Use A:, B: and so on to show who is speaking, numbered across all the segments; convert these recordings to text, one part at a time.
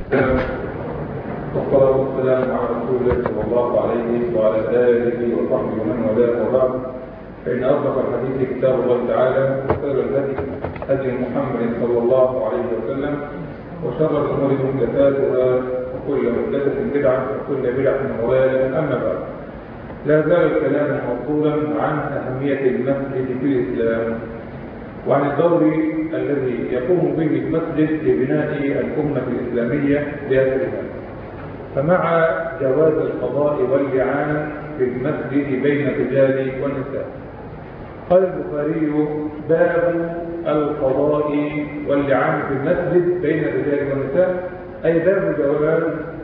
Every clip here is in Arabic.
A: والصلاة والسلام على رسول الله صلى الله عليه وعلى آله وصحبه ومن والاه وبعد، فإن أصدق الحديث كتاب الله تعالى وخير الهدي هدي محمد صلى الله عليه وسلم، وشر الأمور محدثاتها وكل محدثة بدعة وكل بدعة ضلالة. أما بعد، لا زال الكلام موصولا عن أهمية المسجد في الإسلام وعن الدور الذي يقوم به المسجد في بناء الأمة الإسلامية بأسرها، فمع جواز القضاء واللعان في المسجد بين الرجال والنساء. قال البخاري: باب القضاء واللعان في المسجد بين الرجال والنساء، أي باب جواز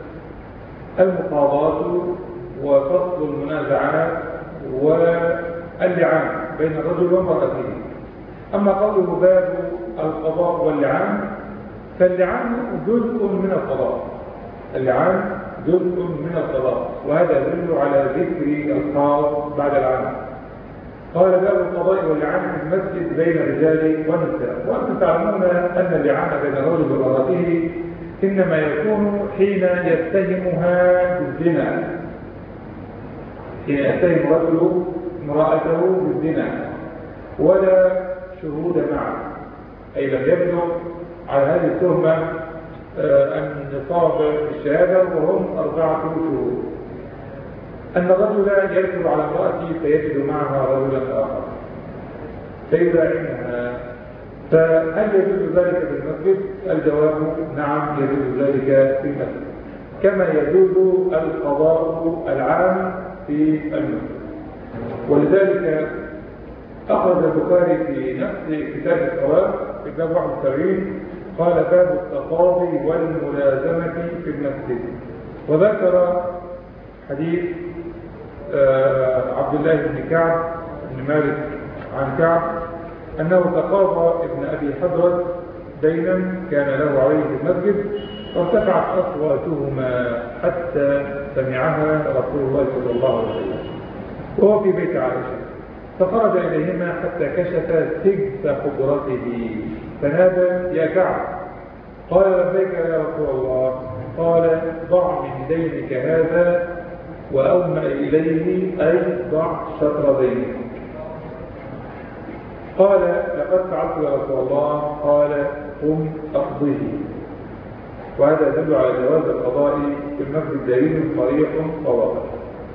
A: المقاضاة وفصل المنازعات واللعان بين الرجل وامرأته. أما قوله باب القضاء واللعان، فاللعان جزء من القضاء، اللعان جزء من القضاء، وهذا يدل على ذكر الخاص بعد العام. قال: باب القضاء واللعان في المسجد بين الرجال والنساء. وأنتم تعلمون أن اللعان بين الرجل وامرأته إنما يكون حين يتهمها بالزنا، حين يتهم رجل امرأته بالزنا ولا شهود معه، أي لم يبلغ على هذه التهمة النصاب الشهادة وهم 4 شهود، أن الرجل يدخل على امرأته فيجد معها رجلا آخر فيداعمها، فهل يجوز ذلك في المسجد؟ الجواب: نعم، يجوز ذلك في المسجد، كما يجوز القضاء العام في المسجد. ولذلك أخرج البخاري في نفس كتاب الصلاة في باب 71 قال: باب التقاضي والملازمة في المسجد، وذكر حديث عبد الله بن كعب بن مالك عن كعب أنه تقاضى ابن أبي حضرة دينا كان له عليه في المسجد، وارتفعت أصواتهما حتى سمعها رسول الله صلى الله عليه وسلم وهو في بيت عائشة، فخرج إليهما حتى كشف سجف حجرته فنادى: يا كعب. قال: لبيك يا رسول الله. قال: ضع من دينك هذا، وأومأ إليه أي ضع شطر دينك. قال: لقد فعلت يا رسول الله. قال: قم أقضه. وهذا يدل على جواز القضاء في المسجد، دليل صريح وواضح.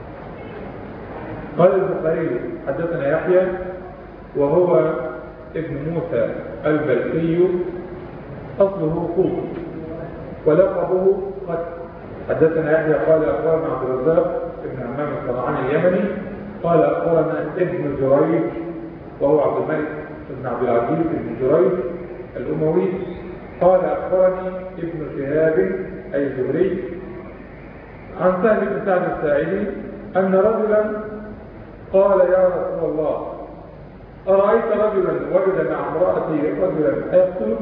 A: قال البخاري: حدثنا يحيى وهو ابن موسى البلخي، أصله كوفي ولقبه قتل. حدثنا يحيى قال: أخبرنا عبد الرزاق ابن همام الصنعاني اليمني قال: أخبرنا ابن جريج وهو عبد الملك بن عبد العزيز بن جريج الأموي قال: أخبرني ابن شهاب أي الزهري عن سهل بن سعد الساعدي أن رجلا قال: يا رسول الله، أرأيت رجلا وجد مع امرأته رجلا أيقتله؟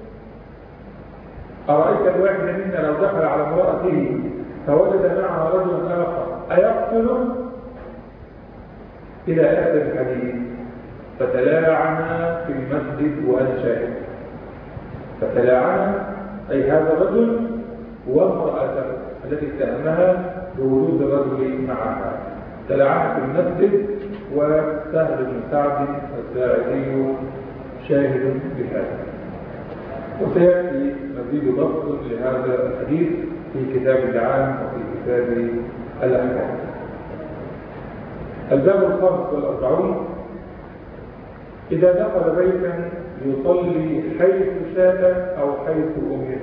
A: أرأيت الواحد منا لو دخل على امرأته فوجد معها رجلا آخر أيقتله؟ إلى آخر الحديث. فتلاعنا في المسجد وأنا شاهد. فتلاعنا أي هذا الرجل وامرأته التي اتهمها بوجود الرجل معها، تلاعنا في المسجد، وسهل بن سعد الساعدي شاهد بهذا. وسيأتي مزيد ضبط لهذا الحديث في كتاب اللعان وفي كتاب الأحكام. الباب 45: إذا دخل بيتا يصلي حيث شاء أو حيث أمر.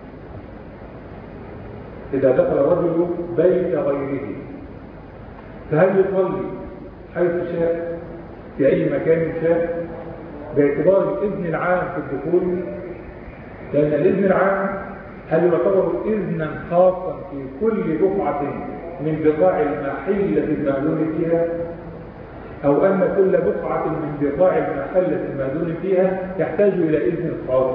A: إذا دخل رجل بيت غيره فهل يصلي حيث شاء في أي مكان شاء باعتبار الإذن العام في الدخول؟ لأن الإذن العام هل يعتبر إذنا خاصا في كل بقعة من بقاع المحلة المأذون فيها، أو أن كل بقعة من بقاع المحلة المأذون فيها يحتاج إلى إذن خاص؟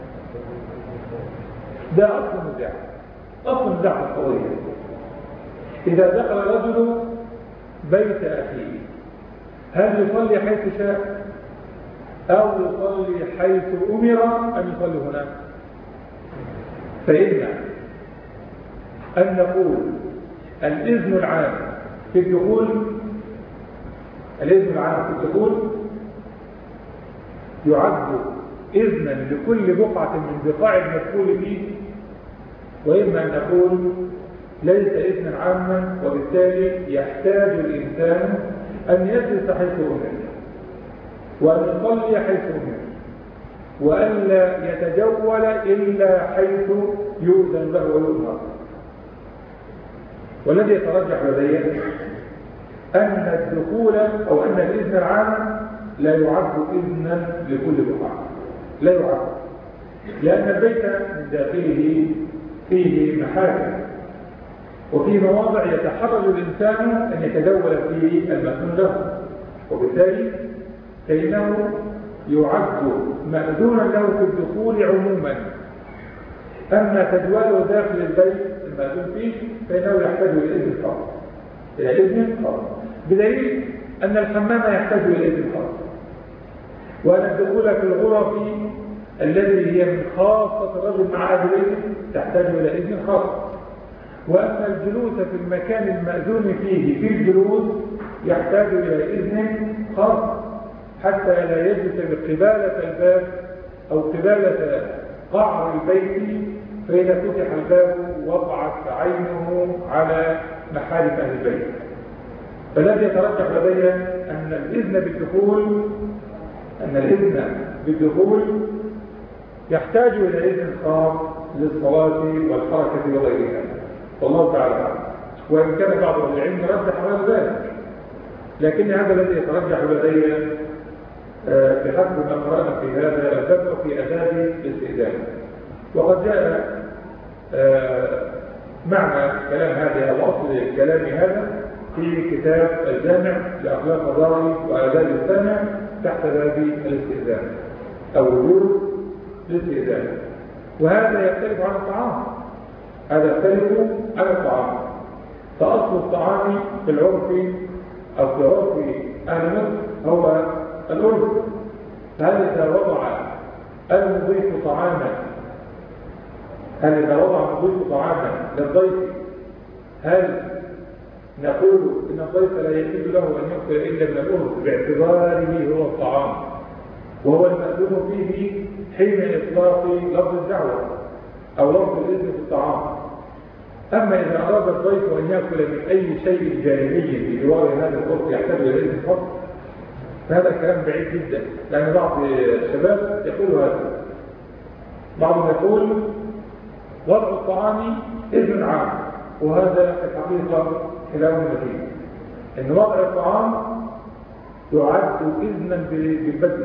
A: ده أصل النزاع، أصل النزاع القضية. إذا دخل رجل بيت أخيه هل يصلي حيث شاء أو يصلي حيث أمر أن يصلي هناك؟ فإن أن نقول الإذن العام في الدخول، الإذن العام في الدخول يعد إذنا لكل بقعة من بقاع المدخول فيه، وإما أن نقول ليس إذنا عاما، وبالتالي يحتاج الإنسان أن يجلس حيث أمر، وأن يصلي حيث أمر، وألا يتجول إلا حيث يؤذن له ويؤمر. والذي يترجح لدي أن الدخول أو أن الإذن العام لا يعد إذنا لكل بقعة، لا يعد، لأن البيت من داخله فيه محارم، وفي مواضع يتحرج الإنسان أن يتجول فيه المأذون له، وبالتالي فإنه يعد مأذونا له في الدخول عموما. أما تجواله داخل البيت المأذون فيه فإنه يحتاج إلى إذن خاص، إلى إذن خاص، بدليل أن الحمام يحتاج إلى إذن خاص، وأن الدخول في الغرف الذي هي من خاصة الرجل مع أهل بيته تحتاج إلى إذن خاص، وأما الجلوس في المكان المأذون فيه في الجلوس يحتاج إلى إذن خاص، حتى لا يجلس بقبالة الباب أو قبالة قعر البيت، فإذا فتح الباب وقعت عينه على محارم أهل البيت. فالذي يترجح لدي أن الإذن بالدخول يحتاج إلى إذن خاص للصلاة والحركة وغيرها، والله تعالى أعلم. وإن كان بعض العلم رجح على ذلك، لكن هذا الذي يترجح لدي بحسب ما قرأنا في هذا الباب في آداب الاستئذان. وقد جاء معنى كلام هذا أو أصل كلام هذا في كتاب الجامع لأخلاق الراوي وآداب السامع تحت باب الاستئذان أو وجوب الاستئذان. وهذا يختلف عن الطعام، هذا يختلف عن الطعام. فأصل الطعام في العرف أو في عرف أهل مصر هو الأرز. فهل إذا وضع المضيف طعاما للضيف هل نقول إن الضيف لا يجوز له أن يأكل إلا من الأرز باعتباره هو الطعام وهو المأذون فيه حين إطلاق لفظ الدعوة أو لفظ الإذن في الطعام؟ أما إذا أراد الضيف أن يأكل من أي شيء جانبي بجوار هذا الأرز يحتاج إلى إذن فقط، فهذا الكلام بعيد جدا، لأن بعض الشباب يقول هذا. بعضهم يقول وضع الطعام إذن عام، وهذا في الحقيقة خلاف متين، إن وضع الطعام يعد إذنا بالبدء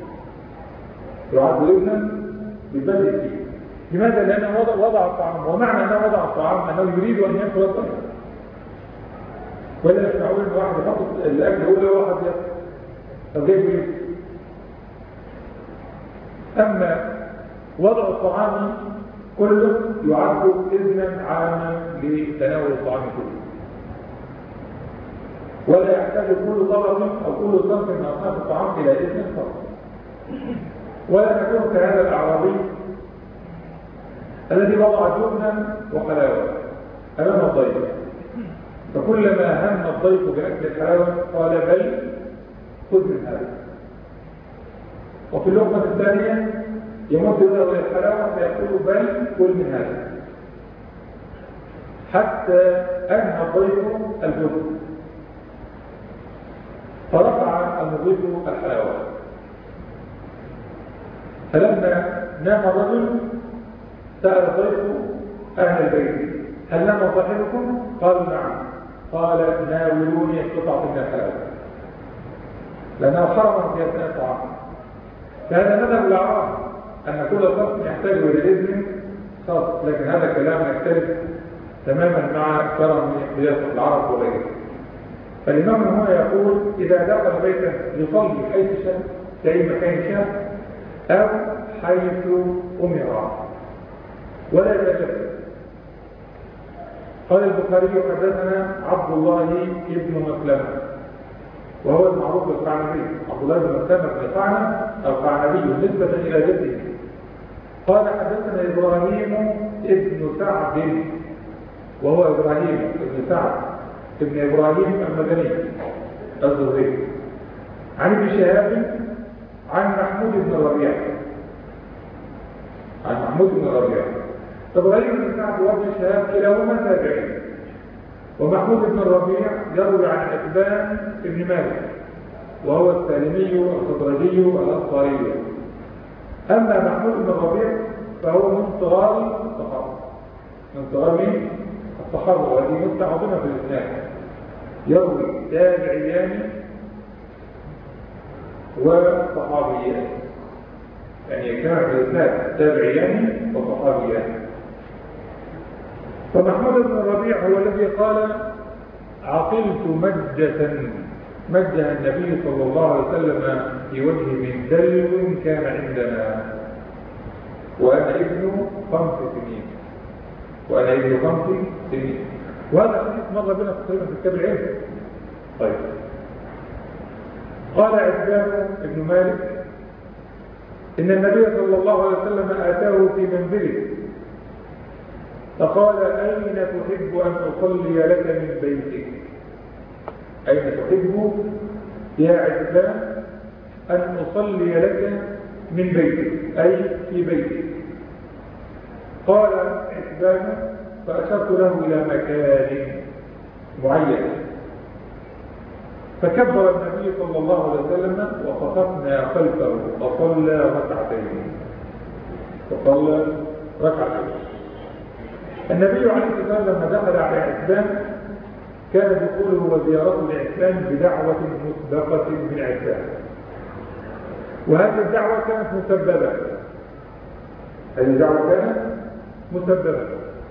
A: فيه، لماذا؟ لأنه وضع الطعام، ومعنى أنه وضع الطعام أنه يريد أن يأكل الطعام، ولا يسمعون أن واحد يحط الأكل هو لا واحد يأكل. أما وضع الطعام كله يعد إذنا عاما لتناول الطعام كله، ولا يحتاج كل طبق أو كل صنف من أصناف الطعام إلى إذن خاص. ولا نكون كهذا الأعرابي الذي وضع جبنا وحلاوة أمام الضيف، فكلما هم الضيف بأكل الحلاوة قال بل خذ من هذا، وفي اللقمة الثانية يمد يده إلى الحلاوة فيقول بل كل من هذا، حتى أنهى الضيف الجبن فرفع المضيف الحلاوة. فلما نام الرجل سأل الضيف أهل البيت هل نام صاحبكم؟ قالوا نعم. قال ناولوني قطعة من الحلاوة، لأنها حرما في أثناء الطعام. فهذا مذهب الأعراب أن كل صنف يحتاج إلى إذن خاص، لكن هذا كلام يختلف تماما مع كرم قياس العرب وغيره. فالإمام هنا يقول إذا دخل بيته يصلي حيث شاء في أي مكان شاء أو حيث أمر ولا يتجسس. قال البخاري حدثنا عبد الله بن مسلمة وهو المعروف بالقعنبي، عبد الله بن مسلمة بن قعنب أو قعنبي نسبة إلى جده. قال حدثنا إبراهيم ابن سعد وهو إبراهيم بن سعد بن إبراهيم المدني الزهري، عن ابن شهاب عن محمود بن الربيع، عن محمود بن الربيع. إبراهيم بن سعد وابن شهاب كلاهما تابعين، ومحمود بن الربيع يروي عن عتبان بن مالك وهو السالمي الخزرجي الأنصاري. أما محمود بن الربيع فهو من صغار الصحابة، من صغار الصحابة، وهذه نقطة عظيمة في الإسلام. يروي تابعيان وصحابيان، يعني كان في الإسلام تابعيان وصحابيان. فمحمود بن الربيع هو الذي قال: عقلت مجة النبي صلى الله عليه وسلم في وجه من دلو كان عندنا وأنا ابن 5 سنين، وأنا ابن 5 سنين. وهذا الحديث مر بنا تقريبا في كتاب العلم. طيب، قال عتبان بن مالك إن النبي صلى الله عليه وسلم آتاه في منزله فقال: أين تحب أن أصلي لك من بيتك؟ أين تحب يا عتبان أن أصلي لك من بيتك، أي في بيتك؟ قال عتبان: فأشرت له إلى مكان معين، فكبر النبي صلى الله عليه وسلم وصففنا خلفه فصلى ركعتين. النبي عليه الصلاة والسلام لما دخل على عتبان كان دخوله وزيارته لعتبان بدعوة مسبقة من عتبان، وهذه الدعوة كانت مسببة. هذه الدعوة كانت مسببة،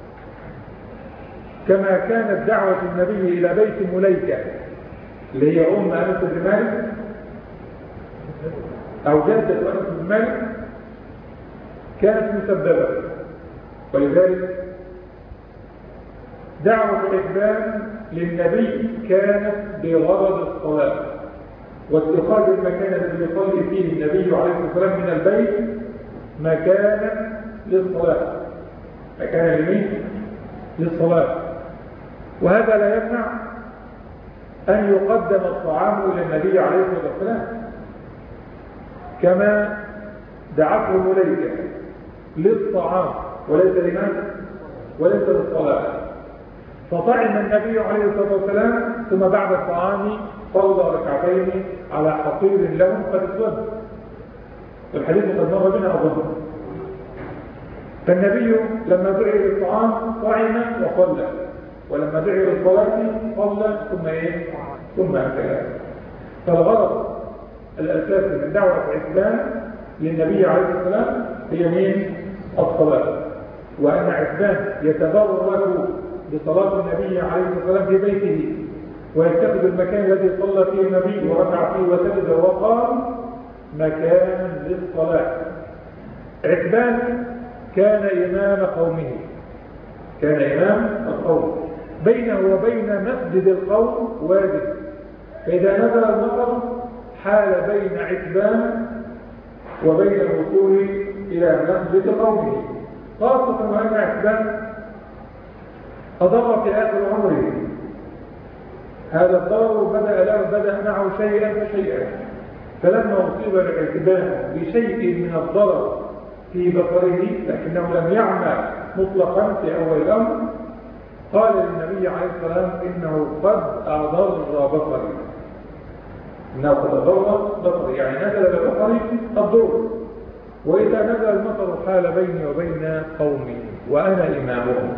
A: كما كانت دعوة النبي إلى بيت مليكة اللي هي أم أنس بن مالك أو جدة أنس بن مالك كانت مسببة. ولذلك دعوة عتبان للنبي كانت بغرض الصلاة واتخاذ المكان الذي يصلي فيه النبي عليه الصلاة والسلام من البيت مكانا للصلاة، مكانا للصلاة. وهذا لا يمنع أن يقدم الطعام إلى النبي عليه الصلاة والسلام، كما دعته مليكة للطعام وليس لمن؟ وليس للصلاة. فطعم النبي عليه الصلاة والسلام ثم بعد الطعام صلى ركعتين على حصير لهم قد اسود. الحديث قد مر بنا أظن. فالنبي لما دعي للطعام طعم وصلى، ولما دعي للصلاة صلى ثم أكل. فالغرض الأساسي من دعوة عتبان للنبي عليه الصلاة والسلام هي الصلاة، وأن عتبان يتبرك بصلاة النبي عليه الصلاة والسلام في بيته ويتخذ المكان الذي صلى فيه النبي وركع فيه وسجد وقام مكانا للصلاة. عتبان كان إمام قومه، كان إمام القوم، بينه وبين مسجد القوم وادي، فإذا نزل المطر حال بين عتبان وبين الوصول إلى مسجد قومه، خاصة وأن عتبان أضر في آخر عمره. هذا الضرر بدأ معه شيئا فشيئا، فلما أصيب عتبان بشيء من الضرر في بصره لكنه لم يعمى مطلقا في أول الأمر، قال للنبي عليه الصلاة والسلام: إنه قد أضر بصري، إنه قد أضر بصري، يعني نزل ببصري الضر، وإذا نزل المطر حال بيني وبين قومي وأنا إمامهم.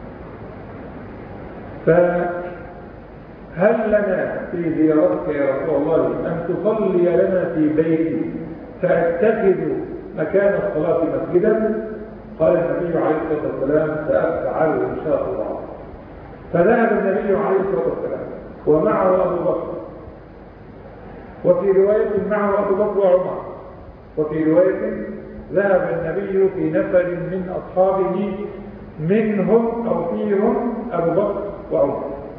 A: فهل لنا في زيارتك يا رسول الله أن تصلي لنا في بيتي فأتخذ مكان الصلاة مسجدا؟ قال النبي عليه الصلاة والسلام: سأفعل إن شاء الله. فذهب النبي عليه الصلاة والسلام ومعه أبو بكر، وفي رواية معه أبو بكر وعمر، وفي رواية ذهب النبي في نفر من أصحابه منهم أو فيهم أبو بكر وعمر.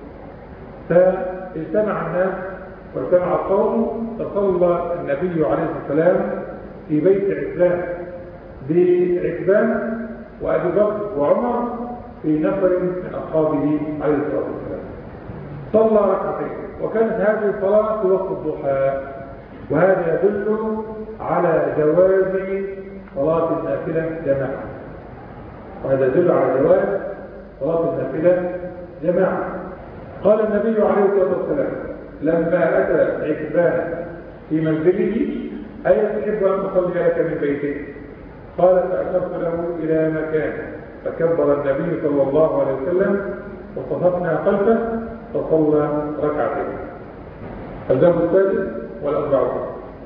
A: فاجتمع الناس واجتمع القوم، فصلى النبي عليه الصلاة والسلام في بيت عتبان بعتبان وأبي بكر وعمر في نفر من أصحابه عليه الصلاة والسلام. صلى ركعتين، وكانت هذه الصلاة في وقت الضحى، وهذا يدل على جواز صلاة النافلة جماعة. وهذا يدل على جواز صلاة النافلة جماعة. قال النبي عليه الصلاة والسلام لما أتى عتبان في منزله: أي تحب أن أصلي لك من بيتك؟ قال: فأشرت له إلى مكان، فكبر النبي صلى الله عليه وسلم وصففنا خلفه فصلى ركعتين. الباب السادس والأربعون،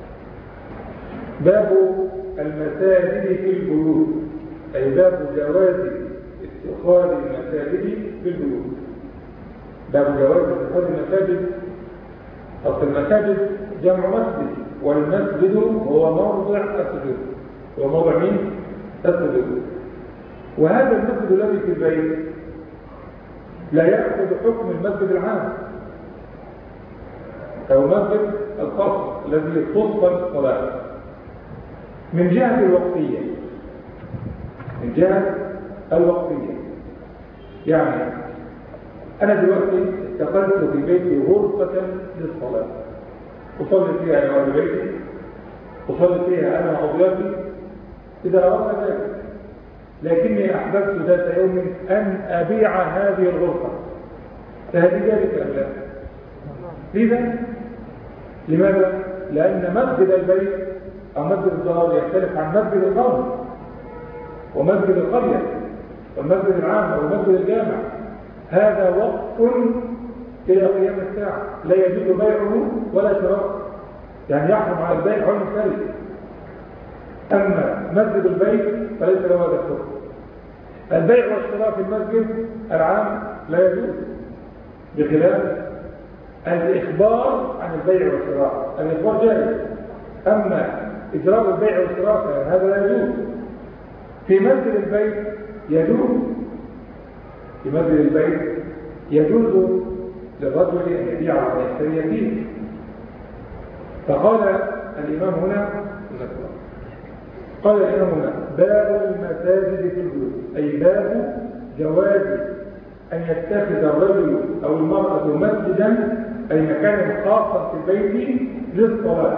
A: باب المساجد في البيوت، أي باب جواز اتخاذ المساجد في البيوت. باب جواز اتخاذ المساجد. أصل المساجد جمع مسجد، والمسجد هو موضع السجود. هو موضع مين؟ السجود. وهذا المسجد الذي في البيت لا يأخذ حكم المسجد العام أو المسجد الخاص الذي يخص الصلاة من جهة الوقتية. من جهة الوقتية يعني أنا دلوقتي اتخذت في بيتي غرفة للصلاة، أصلي فيها أنا وأهل بيتي، أصلي فيها أنا وأضيافي إذا أردت ذلك، لكني أحببت ذات يوم أن أبيع هذه الغرفة، فهذه ذلك أم لا؟ لذا لماذا؟ لأن مسجد البيت أو مسجد الدار يختلف عن مسجد القوم ومسجد القرية والمسجد العام أو مسجد الجامع. هذا وقف إلى قيام الساعة لا يجوز بيعه ولا شراءه، يعني يحرم على البيع أو المشتري. أما مسجد البيت فليس له هذا الحكم. البيع والشراء في المسجد العام لا يجوز، بخلاف الإخبار عن البيع والشراء. الإخبار جائز، أما إجراء البيع والشراء هذا لا يجوز. في مسجد البيت يجوز، في مسجد البيت يجوز للرجل أن يبيع ويشتري فيه. فقال الإمام هنا باب المساجد في البيوت، أي باب جواز أن يتخذ الرجل أو المرأة مسجدا أي مكانا خاصا في البيت للصلاة،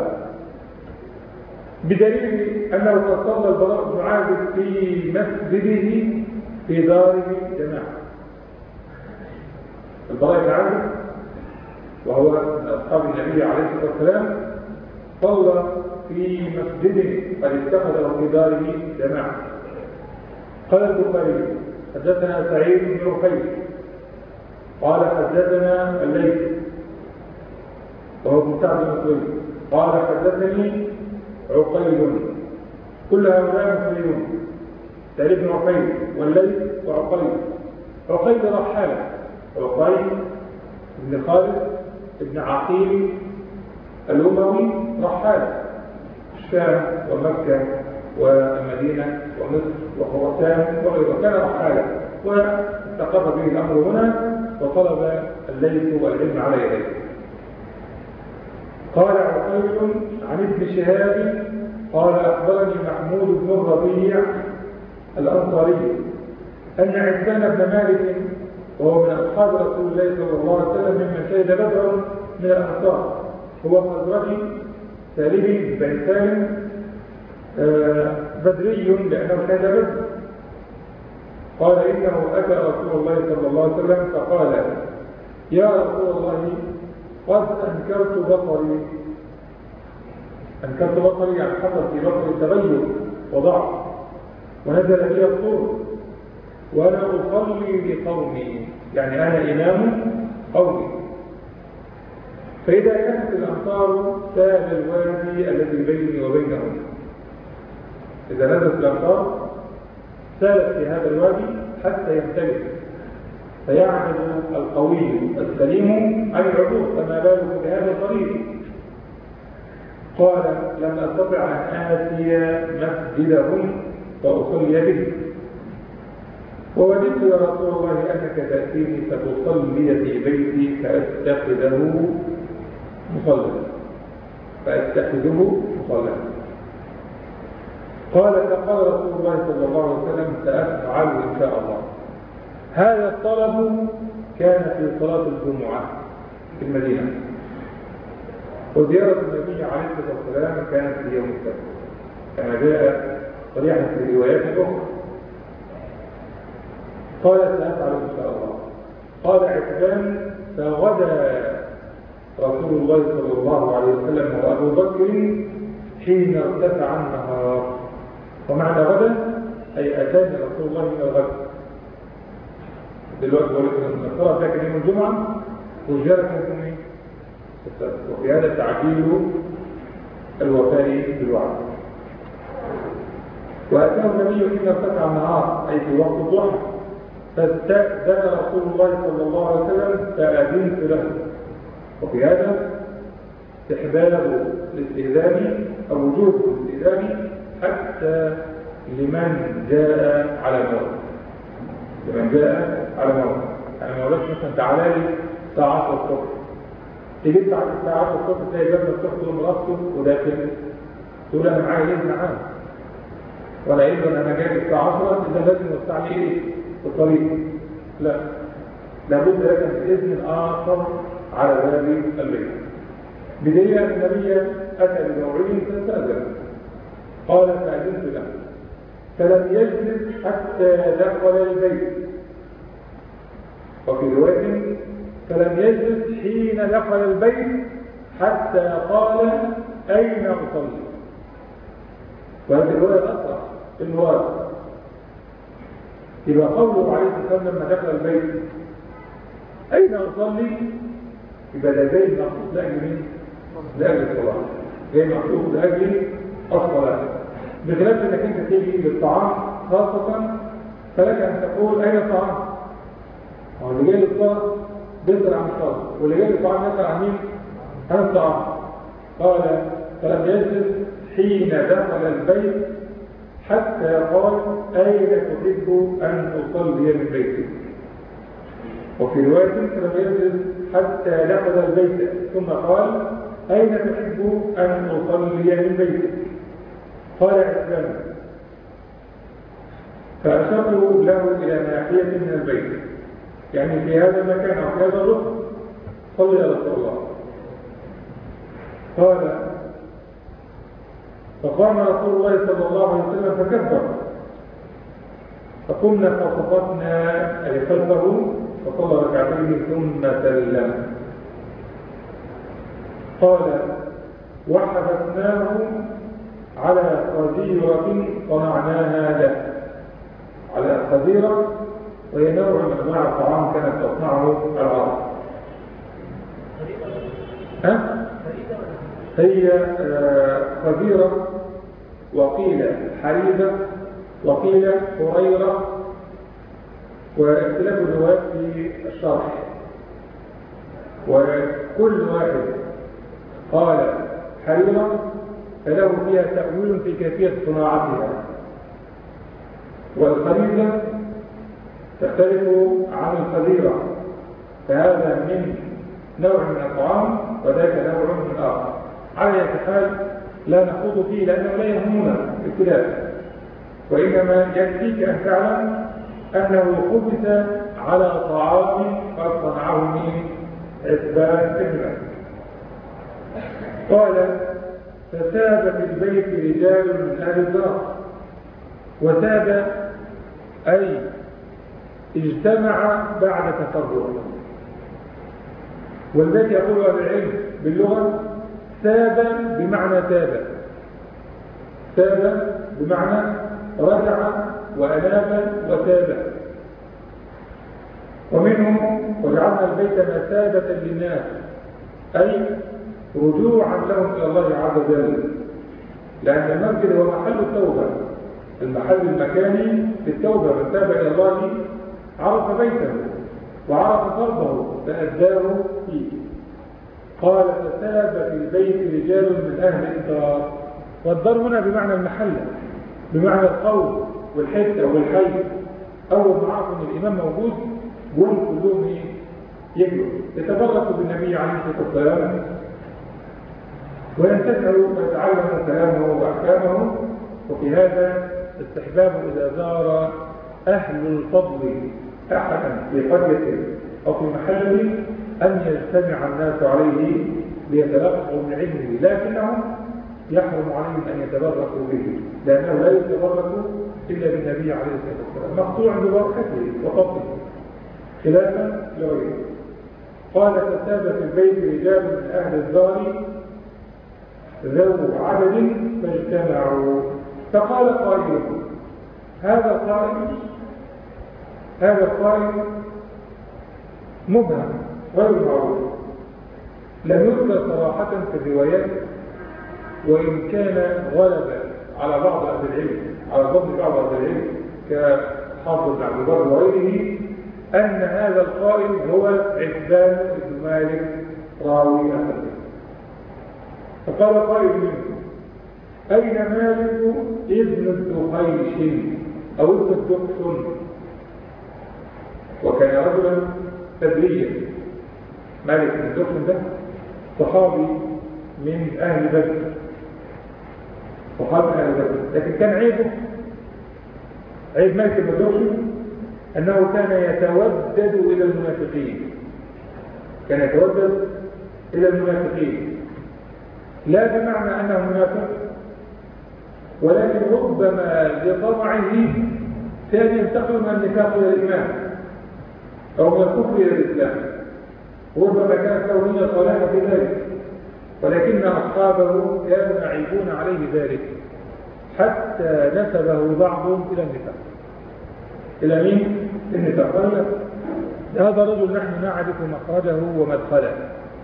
A: بدليل أنه قد صلى البراء بن عازب في مسجده في داره جماعة. البراء بن عازب وهو من أصحاب النبي عليه الصلاة والسلام صلى في مسجده قد اتخذه في داره جماعة. قال البخاري: حدثنا سعيد بن رفيع قال حدثنا الليث وهو ابن سعد المصري قال حدثني عقيل. كل هؤلاء مصريون، سعيد بن رفيع والليث وعقيل. عقيل رحالة، عقيل بن خالد بن عقيل الأموي رحالة الشام ومكة والمدينة ومصر وخراسان وغيرها، كان رحالة واستقر به الأمر هنا وطلب الليث والعلم على يديه. قال عقيل عن ابن شهاب قال أخبرني محمود بن الربيع الأنصاري أن عثمان بن مالك وهو من أصحاب رسول الله صلى الله عليه وسلم ممن شهد بدرا من الأنصار، هو خزرجي سالم بن سالم بدري لأنه شهد بدر. قال إنه أتى رسول الله صلى الله عليه وسلم فقال: يا رسول الله قد أنكرت بصري. أنكرت بصري يعني حصل في بصري تغير وضعف ونزل بي الصور وأنا أصلي لقومي، يعني أنا إمام قومي. فإذا كانت الأمطار سال الوادي الذي بيني وبينهم، إذا نزلت الأمطار سالت في هذا الوادي حتى يمتلئ فيعجز القوي السليم عن العبور، فما بالك بهذا الطريق. قال: لم أستطع أن آتي مسجدهم فأصلي به، ووددت يا رسول الله أنك تأتيني فتصلي في بيتي فأتخذه مصلى. قال: فقال رسول الله صلى الله عليه وسلم: سأفعل إن شاء الله. هذا الطلب كان في صلاة الجمعة في المدينة، وزيارة النبي عليه الصلاة والسلام كانت في يوم السبت كما جاء صريحا في الروايات الأخرى. قال سأفعل إن شاء الله. قال عتبان: فغدا رسول الله صلى الله عليه وسلم وأبو بكر حين ارتفع النهار. ومعنى غدا أي أتاني رسول الله من الغد. دلوقتي بقول لكم الصلاة ده كان يوم الجمعة والزيارة كانت يوم ايه؟ السبت، وفي هذا تعجيل الوفاء بالوعد. وأتاه النبي حين ارتفع النهار أي في وقت الضحى، فاستأذن رسول الله صلى الله عليه وسلم فأذنت له. وفي هذا استحباب الاستئذان أو وجوب الاستئذان حتى لمن جاء على موت. لمن جاء على موت يعني ما قالش مثلا تعالى لي الساعة 10 الصبح، تجيب بعد الساعة 10 الصبح تلاقي باب مفتوح تقوم راسه وداخل تقول أنا معايا إذن عام ولا إذن أنا جاي الساعة 10 إذا لازم يوسع لي إيه في الطريق. لا، لابد لك من إذن آخر على باب البيت. بدليل أن النبي أتى بموعده فاستأذن. قال فأذنت له فلم يجلس حتى دخل البيت. وفي رواية فلم يجلس حين دخل البيت حتى قال أين أصلي. وهذه الرواية الأسرع في الرواية. يبقى قوله عليه الصلاة والسلام لما دخل البيت أين أصلي، يبقى ده جاي مخصوص لأجل مين؟ لأجل الصلاة، جاي مخصوص لأجل الصلاة. بخلاف انك انت تيجي للطعام خاصة فلك ان تقول اين الطعام؟ هو اللي جاي للصلاة بيسأل عن الصلاة، واللي جاي للطعام يسأل عن مين؟ عن الطعام. قال فلم يجلس حين دخل البيت حتى قال اين تحب ان تصلي من بيتك. وفي رواية فلم يجلس حتى دخل البيت ثم قال اين تحب ان تصلي من بيتك. قال عتبان فأشرت له إلى ناحية من البيت، يعني في هذا المكان أو في هذا الركن صلي يا رسول الله. قال فقام رسول الله صلى الله عليه وسلم فكبر، فقمنا فصفتنا أي خلفه فصلى ركعتين ثم سلم. قال وحبسناه على خزيرة صنعناها له. على خزيرة وهي نوع من انواع الطعام كانت تصنعه العرب. هي خزيرة وقيل حريبة وقيل قريرة، واختلاف الروايات في الشرح، وكل واحد قال حريرة فله فيها تأويل في كيفية صناعتها. والخريزة تختلف عن الخزيرة، فهذا من نوع من الطعام وذاك نوع من آخر. على أي حال لا نخوض فيه لأنه لا يهمنا اختلاف، وإنما يكفيك أن تعلم أنه خبث على طعام قد صنعه من عتبان ابنه. قال فساب في البيت رجال من أهل الدار. وساب أي اجتمع بعد تفرق. والبيت يقول أهل العلم باللغة ساب بمعنى تاب، ساب بمعنى رجع وأناب وتاب. ومنهم وجعلنا البيت مثابة للناس أي رجوعا لهم إلى الله عز وجل، لأن المسجد هو محل التوبة، المحل المكاني للتوبة. من تاب إلى الله عرف بيته وعرف فرضه فأداه فيه. قال فساب في البيت رجال من أهل الدار. والدار هنا بمعنى المحل، بمعنى القوم والحتة والحي. أول ما عرفوا أن الإمام موجود قوم كلهم يجلوا يتبركوا بالنبي عليه الصلاة والسلام وينتفعوا ويتعلموا كلامه وأحكامه. وفي هذا استحباب إذا زار أهل الفضل أحدا في قرية أو في محل أن يجتمع الناس عليه ليتلقوا من علمه، لكنهم يحرم عليهم أن يتبركوا به، لأنه لا يتبرك إلا بالنبي عليه الصلاة والسلام، مقطوع ببركته وفضله خلافا لغيره. قال: فساد في البيت رجال من أهل الدار ذو عدد فاجتمعوا، فقال قائل: هذا القائل مبهم غير معروف، لم يذكر صراحة في الروايات، وإن كان غلب على بعض أهل العلم، على ظن بعض أهل العلم كحافظ بن عبد البر وغيره، أن هذا القائل هو عتبان بن مالك راوي أحد. فقال قائل منه: أين مالك ابن الدخيش أو ابن الدخشن؟ وكان رجلا بدريا. مالك بن الدخشن ده صحابي من أهل بدر، صحابي من أهل بدر، لكن كان عيب مالك بن الدخشن أنه كان يتودد إلى المنافقين، لا بمعنى أنه منافق، ولكن ربما لطمعه كان ينتقل من النفاق إلى الإيمان أو من الكفر إلى الإسلام، وربما كانت له نية صالحة في ذلك، ولكن أصحابه كانوا يعيبون عليه ذلك حتى نسبه بعضهم إلى النفاق. إلى مين؟ النفاق. قال: هذا رجل نحن نعرف مخرجه ومدخله.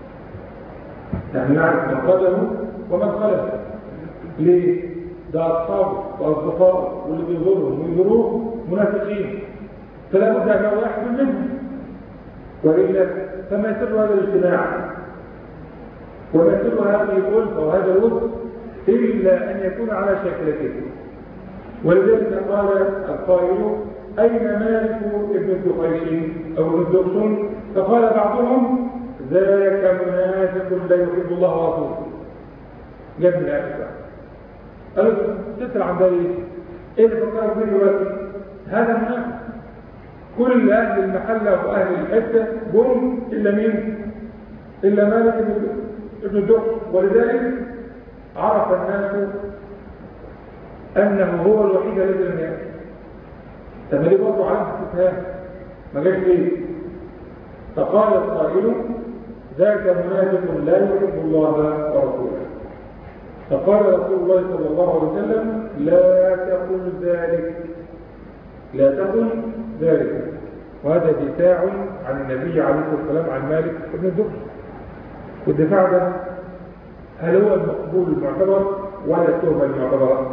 A: ليه؟ ده أصحابه وأصدقائه واللي بيزورهم ويزوروه منافقين، فلا بد أن واحد منهم، وإلا فما سر هذا الاجتماع وما سر هذه الألفة وهذا الود إلا أن يكون على شكلته. ولذلك قال القائل: أين مالك ابن الدخيش أو ابن الدخشن؟ فقال بعضهم: ذاك منافق لا يحب الله ورسوله. جاب من الأكثر. قالوا: تسأل عن ذلك إيه اللي فكروا فيه دلوقتي؟ هذا منافق. كل أهل المحلة وأهل الحتة جم إلا مين؟ إلا مالك ابن الدخشن. ولذلك عرف الناس أنه هو الوحيد الذي لم يأتي. لما ليه برضو علامة استفهام ما جاش ليه؟ فقال القائل: ذاك منافق لا يحب الله ورسوله. فقال رسول الله صلى الله عليه وسلم: لا تقل ذلك. وهذا دفاع عن النبي عليه الصلاة والسلام عن مالك بن الدخشن. والدفاع ده هل هو المقبول المعتبر ولا التهمة المعتبرة؟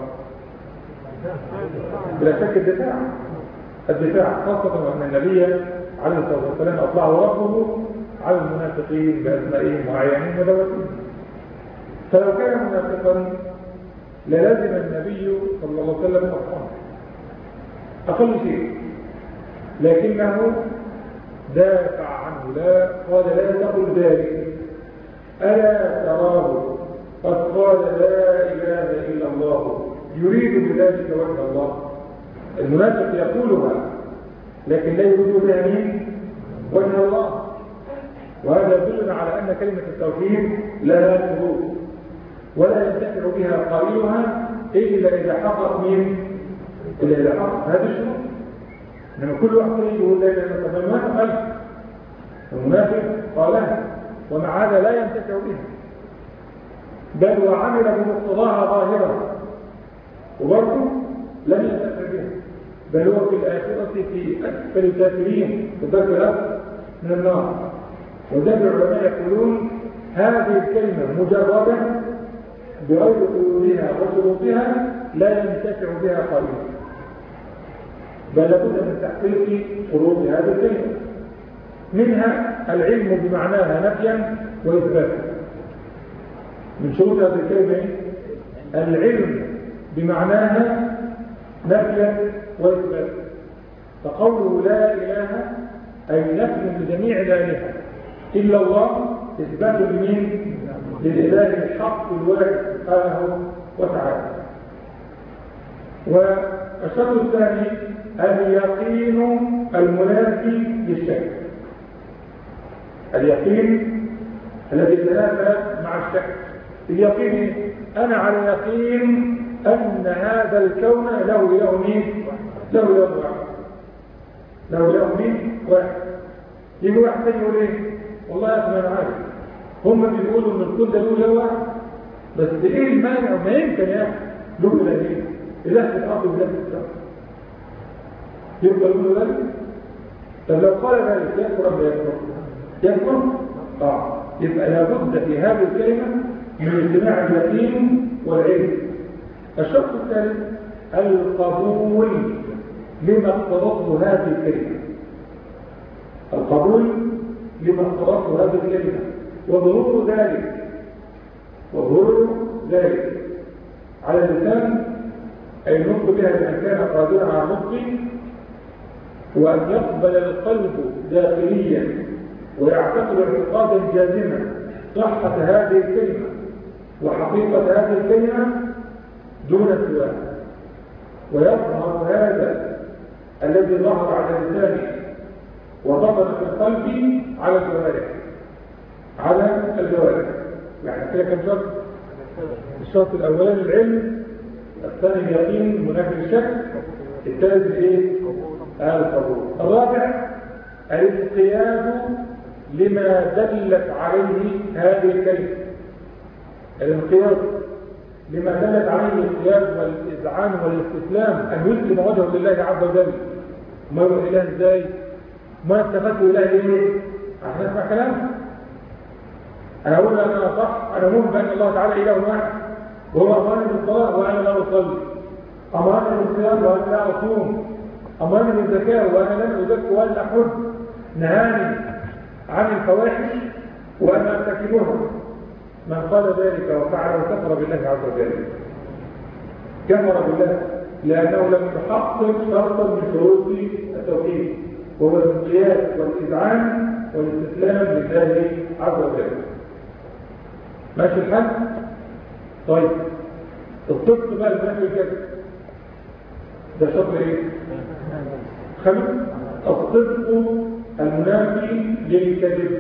A: بلا شك الدفاع خاصة أن النبي عليه الصلاة والسلام أطلعه ربه على المنافقين بأسمائهم وأعيانهم ودواتهم. فلو كان منافقا للازم النبي صلى الله عليه وسلم أصحابه أقل شيء، لكنه دافع عنه. قال: لا تقل ذلك، ألا تراه قد قال لا إله إلا الله يريد بذلك وجه الله. المنافق يقولها لكن لا يريد بها مين؟ وجه الله. وهذا يدلنا على أن كلمة التوحيد لا ثبوت ولا ينتفع بها قائلها إلا إذا حقق مين؟ إلا إذا حقق هذا الشروط. إنما كل واحد يقول لا إله إلا الله، المنافق قال، المنافق قالها ومع هذا لا ينتفع بها، بل وعمل بمقتضاها ظاهرا وبرضه لم ينتفع بها، بل هو في الآخرة في أسفل الكافرين في الدرك الأسفل من النار. وذلك العلماء يقولون هذه الكلمة مجردة بغير قيودها وشروطها لا ينتفع بها قائلها، بل لابد من تحقيق شروط هذه الكلمة، منها العلم بمعناها نفيا وإثباتا. من شروط هذه الكلمة العلم بمعناها نفيا وإثباتا. فقوله لا إله أي نفي لجميع الآلهة إلا الله، إثبات لمين؟ للإله الحق الواحد سبحانه وتعالى. والشرط الثاني اليقين المنافي للشك. اليقين الذي يتنافى مع الشك. اليقين أنا على يقين أن هذا الكون له إله مين؟ له إله واحد. له إله مين؟ واحد. يجي واحد تاني يقول إيه؟ والله يا أخي أنا عارف هم بيقولوا إن الكون ده له إله واحد، بس إيه المانع؟ ما يمكن يا أخي له إلهين، إله في الأرض وإله في السماء. يبقى له ذلك؟ طب لو قال ذلك يكفر أم لا يكفر؟ يكفر؟ يبقى لابد في هذه الكلمة من اجتماع اليقين والعلم. الشرط الثالث القبول لما اقتضته هذه الكلمة. القبول لما اقتضته هذه الكلمة وظهور ذلك على اللسان، أي النطق بها لمن كان قادرا على النطق، وأن يقبل القلب داخليا ويعتقد اعتقادا جازما صحة هذه الكلمة وحقيقة هذه الكلمة دون سواه، ويظهر هذا الذي ظهر على لسانه وظهر في القلب على الجوارح. يعني كده كم شرط؟ الشرط الأولاني العلم، الثاني اليقين المنافي للشك، الثالث الايه؟ القبول. الرابع الانقياد لما دلت عليه هذه الكلمة. الانقياد لما دلت عليه الانقياد والإذعان والاستسلام، أن يسلم وجهه لله عز وجل. ما هو إله ازاي؟ ما استفدت إله ايه؟ عشان اسمع كلام. أنا أقول أن أنا صح، أنا مؤمن بأن الله تعالى إله واحد وهو أمرني بالصلاة وأنا لا أصلي، أمرني بالصيام وأنا لا أصوم، أمرني بالزكاة وأنا لن أزكي ولا أحج، نهاني عن الفواحش وأنا أرتكبها. من قال ذلك وفعله كفر بالله عز وجل، كفر بالله، لأنه لم يحقق شرطا من شروط التوحيد وهو الانقياد والإذعان والاستسلام لله عز وجل. ماشي الحل؟ طيب الصدق بقى المنافي الكذب ده شرط ايه؟ خمس الصدق المنافي للكذب.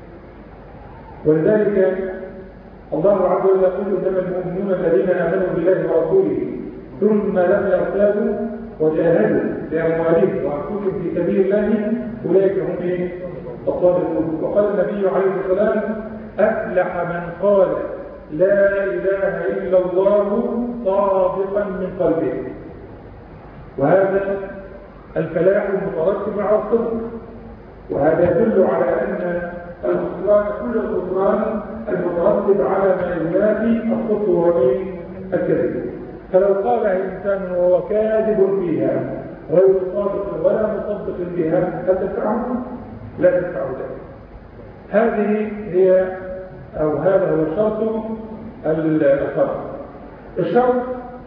A: ولذلك الله عز وجل يقول انما المؤمنون الذين امنوا بالله ورسوله ثم لم يرتابوا وجاهدوا باموالهم وانفسهم في سبيل الله اولئك هم الصادقون. وقال النبي عليه الصلاه والسلام افلح من قال لا اله الا الله صادقا من قلبه. وهذا الفلاح المترتب على الصدق، وهذا يدل على ان الخسران كل الخسران المترتب على ما ينافي الصدق ومن الكذب. فلو قالها انسان وهو كاذب فيها غير صادق ولا مصدق بها هل تنفعه؟ لا تنفعه ذلك. هذه هي او هذا هو الشرط الخامس. الشرط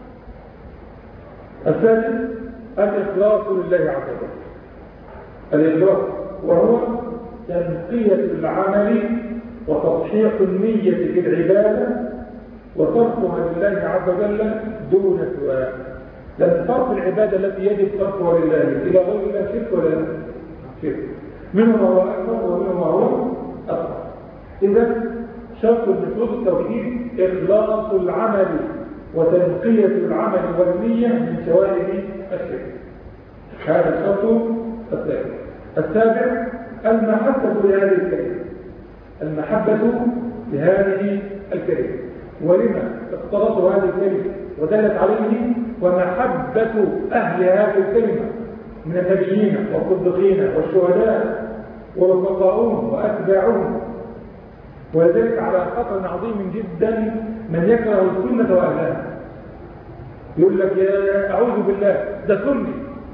A: الثالث الإخلاص لله عز وجل. الإخلاص وهو تنقية العمل وتصحيح النية في العبادة وصرفها لله عز وجل دون سواء. لأن صرف العبادة التي يجب صرفها لله إلى غير الله شرك ولا شرك، منه ما هو أكبر ومنه ما هو أصغر. إذا شرط من شروط التوحيد إخلاص العمل وتنقية العمل والنية من شوائب الشرك. هذا الشرط الثالث. السابع المحبة لهذه الكلمة. المحبة لهذه الكلمة. ولما اقترض هذه الكلمة ودلت عليه ومحبة أهل هذه الكلمة من النبيين والصديقين والشهداء والرفقاؤون وأتباعهم. ولذلك على خطر عظيم جدا من يكره السنة وأهلها. يقول لك يا أعوذ بالله ده سني،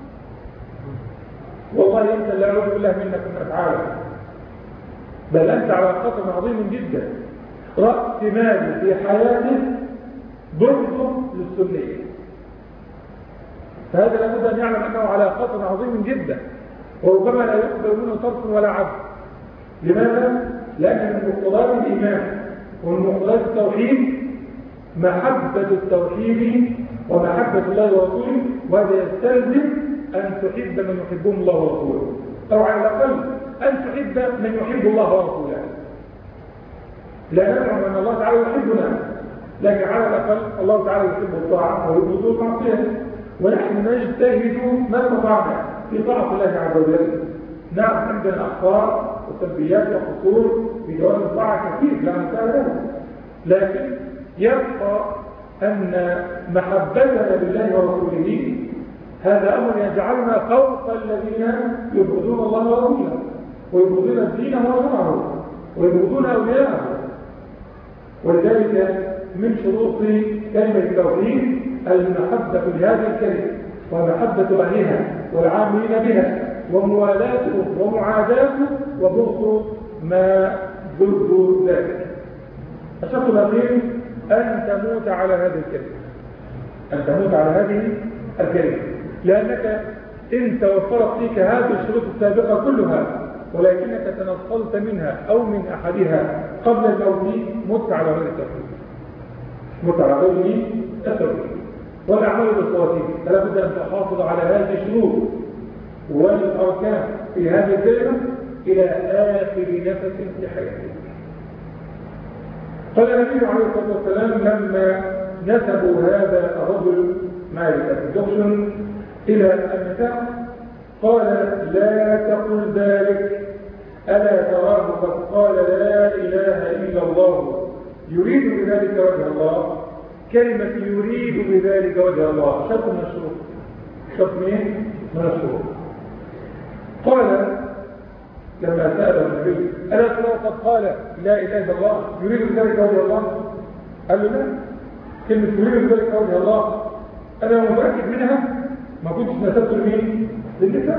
A: والله أنت لا أعوذ بالله منك من أفعالك، بل أنت على خطر عظيم جدا. رأس مال في حياته ضده للسنية، فهذا لابد أن يعلم أنه على خطر عظيم جدا، وربما لا يقبل منه طرف ولا عبد. لماذا؟ لأن من مقتضيات الإيمان ومن مقتضيات التوحيد محبة التوحيد ومحبة الله ورسوله، وهذا يستلزم أن تحب من يحبهم الله ورسوله، أو على الأقل أن تحب من يحب الله ورسوله. لا نزعم أن الله تعالى يحبنا، لكن على الأقل الله تعالى يحب الطاعة ويبغض المعصية، ونحن نجتهد ما استطعنا في طاعة الله عز وجل. نعم عندنا أخطاء وسلبيات وقصور في جوانب الطاعة كثير لا نسأل له، لكن يبقى أن محبتنا لله ورسوله هذا أمر يجعلنا فوق الذين يبغضون الله ورسوله ويبغضون الدين ورسوله ويبغضون أولياءه. ولذلك من شروط كلمة التوحيد المحبة لهذه الكلمة ومحبة أهلها والعاملين بها وموالاته ومعاداته وبغض ما ضد ذلك. الشرط الأخير أن تموت على هذه الكلمة، أن تموت على هذه الكلمة، لأنك إن توفرت فيك هذه الشروط السابقة كلها ولكنك تنصلت منها أو من أحدها قبل الموت مت على غير التوحيد، مت على غير التوحيد. والأعمال بالخواتيم فلا بد أن تحافظ على هذه الشروط والأركان في هذه الكلمة إلى آخر نفس في حياتك. قال النبي عليه الصلاة والسلام لما نسبوا هذا الرجل مالك بن دخشن إلى النساء قال لا تقل ذلك، ألا تراه قد قال لا إله إلا الله يريد بذلك وجه الله. كلمة يريد بذلك وجه الله شرط من الشروط، شرط من الشروط. قال لما سأل النبي ألا تراه قد قال لا إله إلا الله يريد بذلك وجه الله؟ قال له لا، كلمة يريد بذلك وجه الله أنا متأكد منها ما كنتش نسبت لمين؟ للنساء.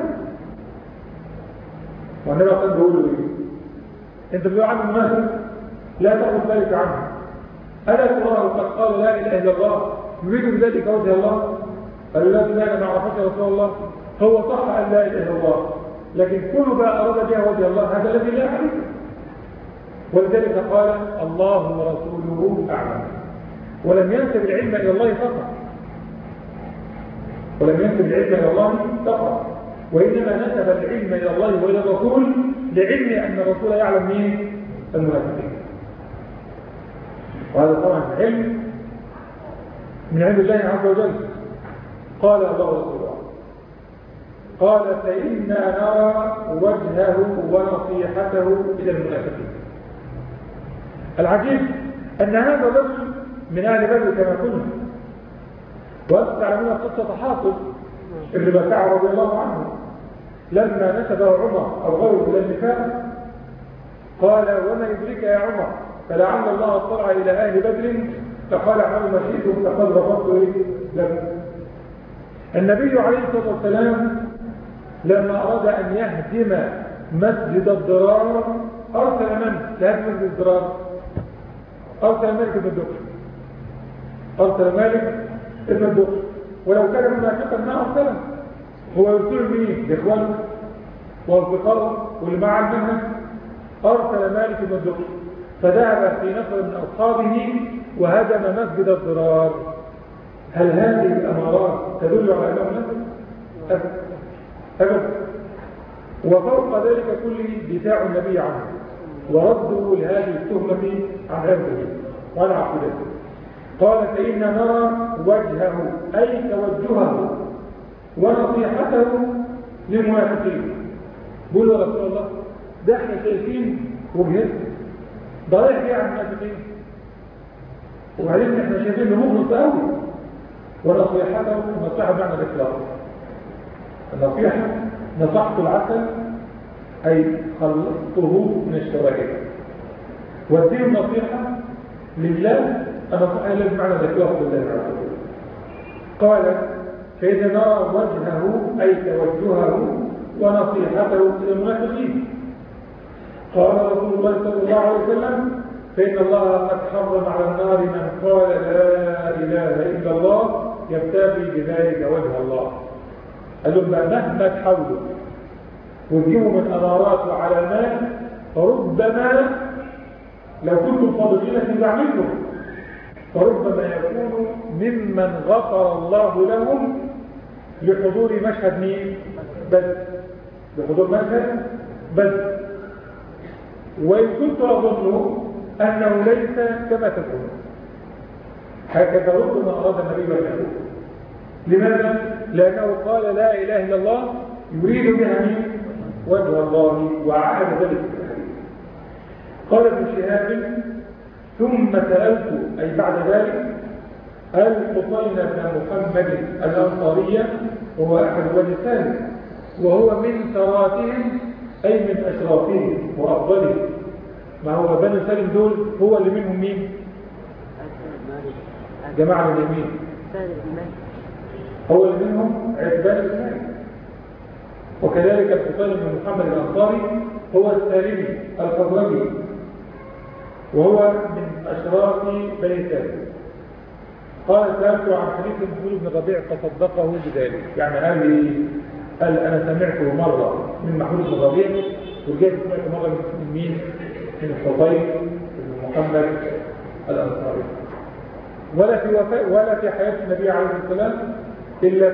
A: وأنا قد بقول له إيه؟ أنت بتقول عنه ماذا؟ لا تأخذ ذلك عنه. ألا تراه قد قال لا إله إلا الله يريد بذلك وجه الله؟ قالوا لا أنا ما عرفت يا رسول الله، هو صح أن لا إله إلا الله، لكن كل ما أراد بها وجه الله هذا الذي لا يعرف. ولذلك قال الله ورسوله أعلم، ولم ينسب العلم إلى الله فقط، ولم ينسب العلم إلى الله فقط، وإنما نسب العلم إلى الله وإلى الرسول لعلم أن الرسول يعلم مين؟ المنافقين. وهذا طبعا علم من علم الله عز وجل. قال الله ورسوله قال فإنا نرى وجهه ونصيحته إلى المنافقين. العجيب أن هذا الرجل من أهل بدر كما قلنا، وأنتم تعلمون قصة حاطب ابن بكع رضي الله عنه لما نسبه عمر أو غيره إلى النفاق قال وما يدرك يا عمر فلعل الله اطلع إلى أهل بدر فقال اعملوا ما شئتم فقد غفرت لكم. النبي عليه الصلاة والسلام لما أراد أن يهدم مسجد الضرار أرسل من لهدم مسجد الضرار؟ أرسل مالك بن دخشن، أرسل مالك بن دخشن، ولو كان منافقا ما أرسله، هو يرسل مين؟ لإخوانه وأصدقائه واللي معه المنهج. أرسل مالك بن دخشن فذهب في نفر من أصحابه وهدم مسجد الضرار. هل هذه الأمارات تدل على أنه نفس؟ أبدا. وفوق ذلك كله دفاع النبي عنه وردوا لهذه التهمة عن عرضه وعن عقيدته. قال فإنا نرى وجهه أي توجهه ونصيحته للمنافقين. قولوا يا رسول الله ده احنا شايفين وجهته ضريح بيه عن المنافقين، وبعدين احنا شايفين انه مخلص قوي. ونصيحته نصيحة معنى الإخلاص. النصيحة نصحت العسل أي خلصته من الشوائب، والدين النصيحة لله النصيحة لازم معنى الإخلاص لله عز وجل. قال فإذا نرى وجهه أي توجهه ونصيحته للمنافقين. قال رسول الله صلى الله عليه وسلم فإن الله قد حرم على النار من قال لا إله إلا الله يبتغي بذلك وجه الله. قال لهم مهما تحاولوا وتجيبوا من أمارات وعلامات فربما لو كنتم صادقين في زعمكم فربما يكونوا ممن غفر الله لهم لحضور مشهد مين؟ بدر، لحضور مشهد بدر. وإن كنت أظن أنه ليس كما تقول، هكذا ربما أراد النبي أن يقول. لماذا؟ لأنه قال لا إله إلا الله يريد بها من وجه الله، وعاد ذلك في الحديث. قال ابن شهاب ثم سألت أي بعد ذلك الحسين بن محمد الأنصاري، وهو أحد بني سالم، وهو من ثراتهم أي من أشرافهم وأفضلهم. ما هو بني سالم دول هو اللي منهم مين؟ جماعة اليمين، هو اللي منهم عتبان بن مالك. وكذلك الحسين بن محمد الأنصاري هو السالمي الخزرجي، وهو من أشراف بني سالم. قال سألت عن حديث محمود بن ربيع فصدقه بذلك، يعني قال أنا سمعته مرة من محمود بن ربيع، ورجعت سمعته مرة من مين؟ من الحسين بن محمد الأنصاري. ولا في حياة النبي عليه الصلاة والسلام إلا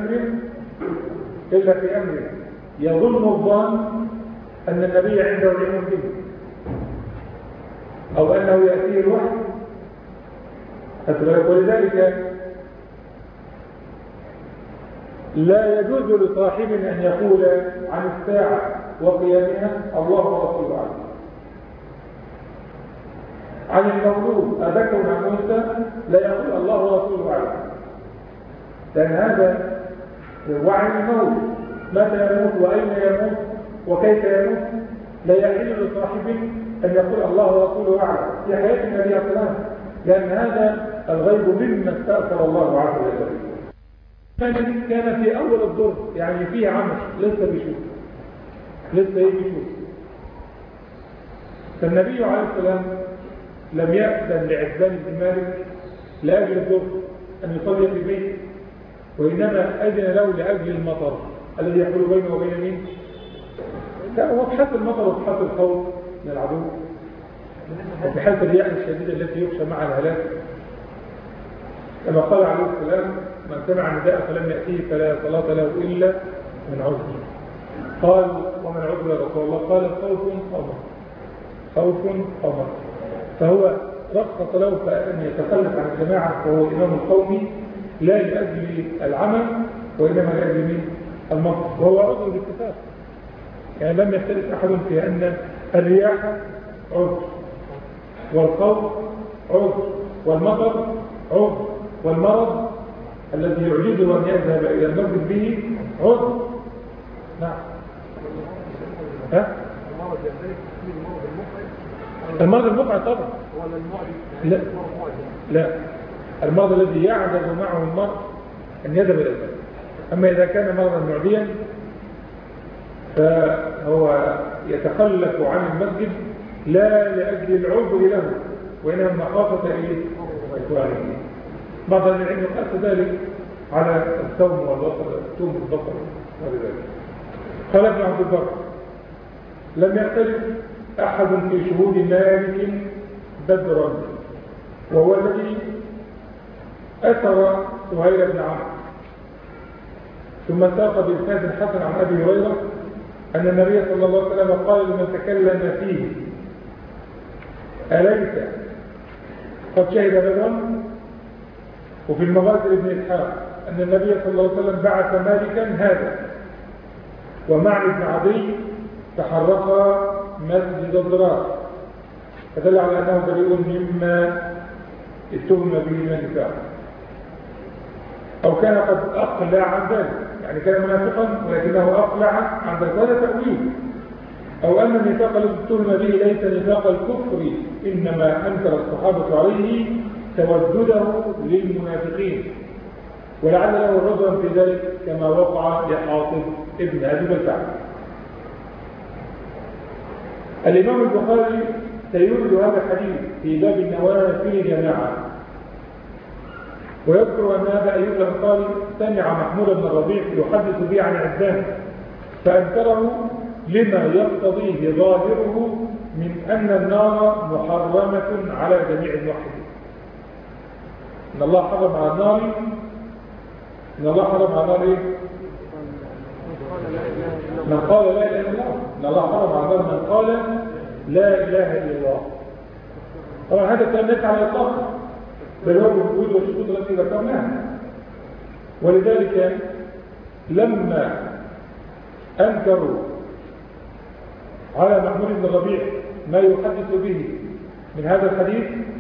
A: في أمر يظن الظان أن النبي عنده علم به، أو أنه يأتيه الوحي. ولذلك لا يجوز لصاحب أن يقول عن الساعة وقيامها الله ورسوله أعلم. عن المولود أذكر عن موسى لا يقول الله ورسوله أعلم، لأن هذا وعن الموت متى يموت وأين يموت وكيف يموت لا يحل لصاحب أن يقول الله ورسوله أعلم في حياة النبي صلى الله عليه وسلم، لأن هذا الغيب مما استأثر الله عز وجل. كان في أول الدور، يعني فيه عمل لسه بيشوف، لسه يشوف. فالنبي عليه السلام لم يأذن لعتبان بن مالك لأجل الدور أن يصلي في بيته، وإنما أذن له لأجل المطر الذي يحول بينه وبين مين؟ لا، هو في حالة المطر وفي حالة الخوف من العدو، وفي حالة الرياح الشديدة التي يخشى معها الهلاك. كما قال عليه السلام من سمع نداء فلم يأتيه فلا صلاة له إلا من عذر. قال ومن عذر يا رسول الله؟ قال خوف قمر. فهو رخص له فأن يتخلف عن الجماعة وهو إمام القوم، لا لأجل العمل وإنما لأجل من المطر، وهو عذر بالاتفاق. يعني لم يختلف أحد في أن الرياح عذر، والخوف عذر، والمطر عذر، والمرض الذي يعجزه أن يذهب إلى المسجد به عذر. نعم. المرض المقعد طبعا. لا، المرض الذي يعجز معه المرض أن يذهب إلى المسجد. أما إذا كان مرضا معديا فهو يتخلف عن المسجد لا لأجل العذر له، وإنما مخافة إخوانه. بعض العلم قاس ذلك على الثوم والبصر، الثوم والبصر ولذلك. قال ابن عبد البر لم يختلف أحد في شهود مالك بدرا، وهو الذي أثر سهيل بن عمرو، ثم ساق بإسناد حسن عن أبي هريرة أن النبي صلى الله عليه وسلم قال لمن تكلم فيه أليس قد شهد بدرا؟ وفي المغازي ابن إسحاق أن النبي صلى الله عليه وسلم بعث مالكا هذا ومعن بن عدي تحرقا مسجد الضرار، فدل على أنه بريء مما اتهم به من النفاق، أو كان قد أقلع عن ذلك، يعني كان منافقا ولكنه أقلع عن ذلك، هذا تأويل. أو أن النفاق الذي اتهم به ليس نفاق الكفر، إنما أنكر الصحابة عليه تودده للمنافقين، ولعل له الرضا في ذلك كما وقع لحاطب ابن أبي بلتع. الإمام البخاري سيورد هذا الحديث في باب النوافل جماعة، ويذكر أن أبا أيوب الأنصاري سمع محمود بن الربيع يحدث به عن عزام فأنكره لما يقتضيه ظاهره من أن النار محرمة على جميع الموحدين. إن الله حرم على النار إيه؟ من قال لا إله إلا الله، إن الله حرم على من قال لا إله إلا الله. طبعا هذا الكلام ليس على الإطلاق، بل هو بالوجود والشروط التي ذكرناها. ولذلك لما أنكروا على محمود بن الربيع ما يحدث به من هذا الحديث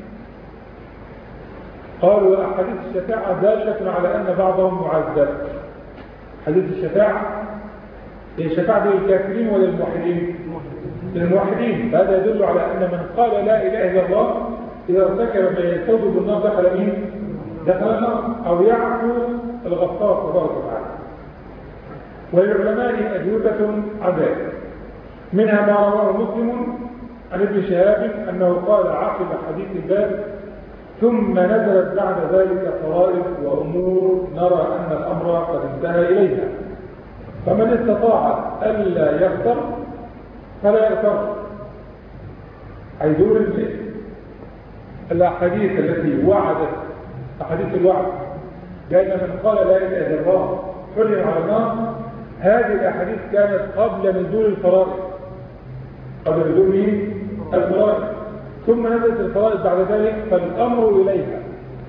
A: قالوا أحاديث الشفاعة دالة على أن بعضهم معذب. حديث الشفاعة هي شفاعة للكافرين ولا للموحدين؟ للموحدين. فهذا يدل على أن من قال لا إله إلا الله إذا ارتكب ما يستوجب بالنار دخل مين؟ دخل النار أو يعفو الغفار تبارك وتعالى. وللعلماء أجوبة عن ذلك، منها ما رواه مسلم عن ابن شهاب أنه قال عقب حديث الباب: ثم نزلت بعد ذلك فرائض وأمور نرى أن الأمر قد انتهى إليها، فمن استطاع ألا يغتر فلا يغتر. حيدور الأحاديث التي وعدت، أحاديث الوعد بأن من قال لا إله إلا الله حرم على النار، هذه الأحاديث كانت قبل نزول الفرائض، قبل نزول الفرائض، ثم نزلت الفرائض بعد ذلك فالأمر إليها.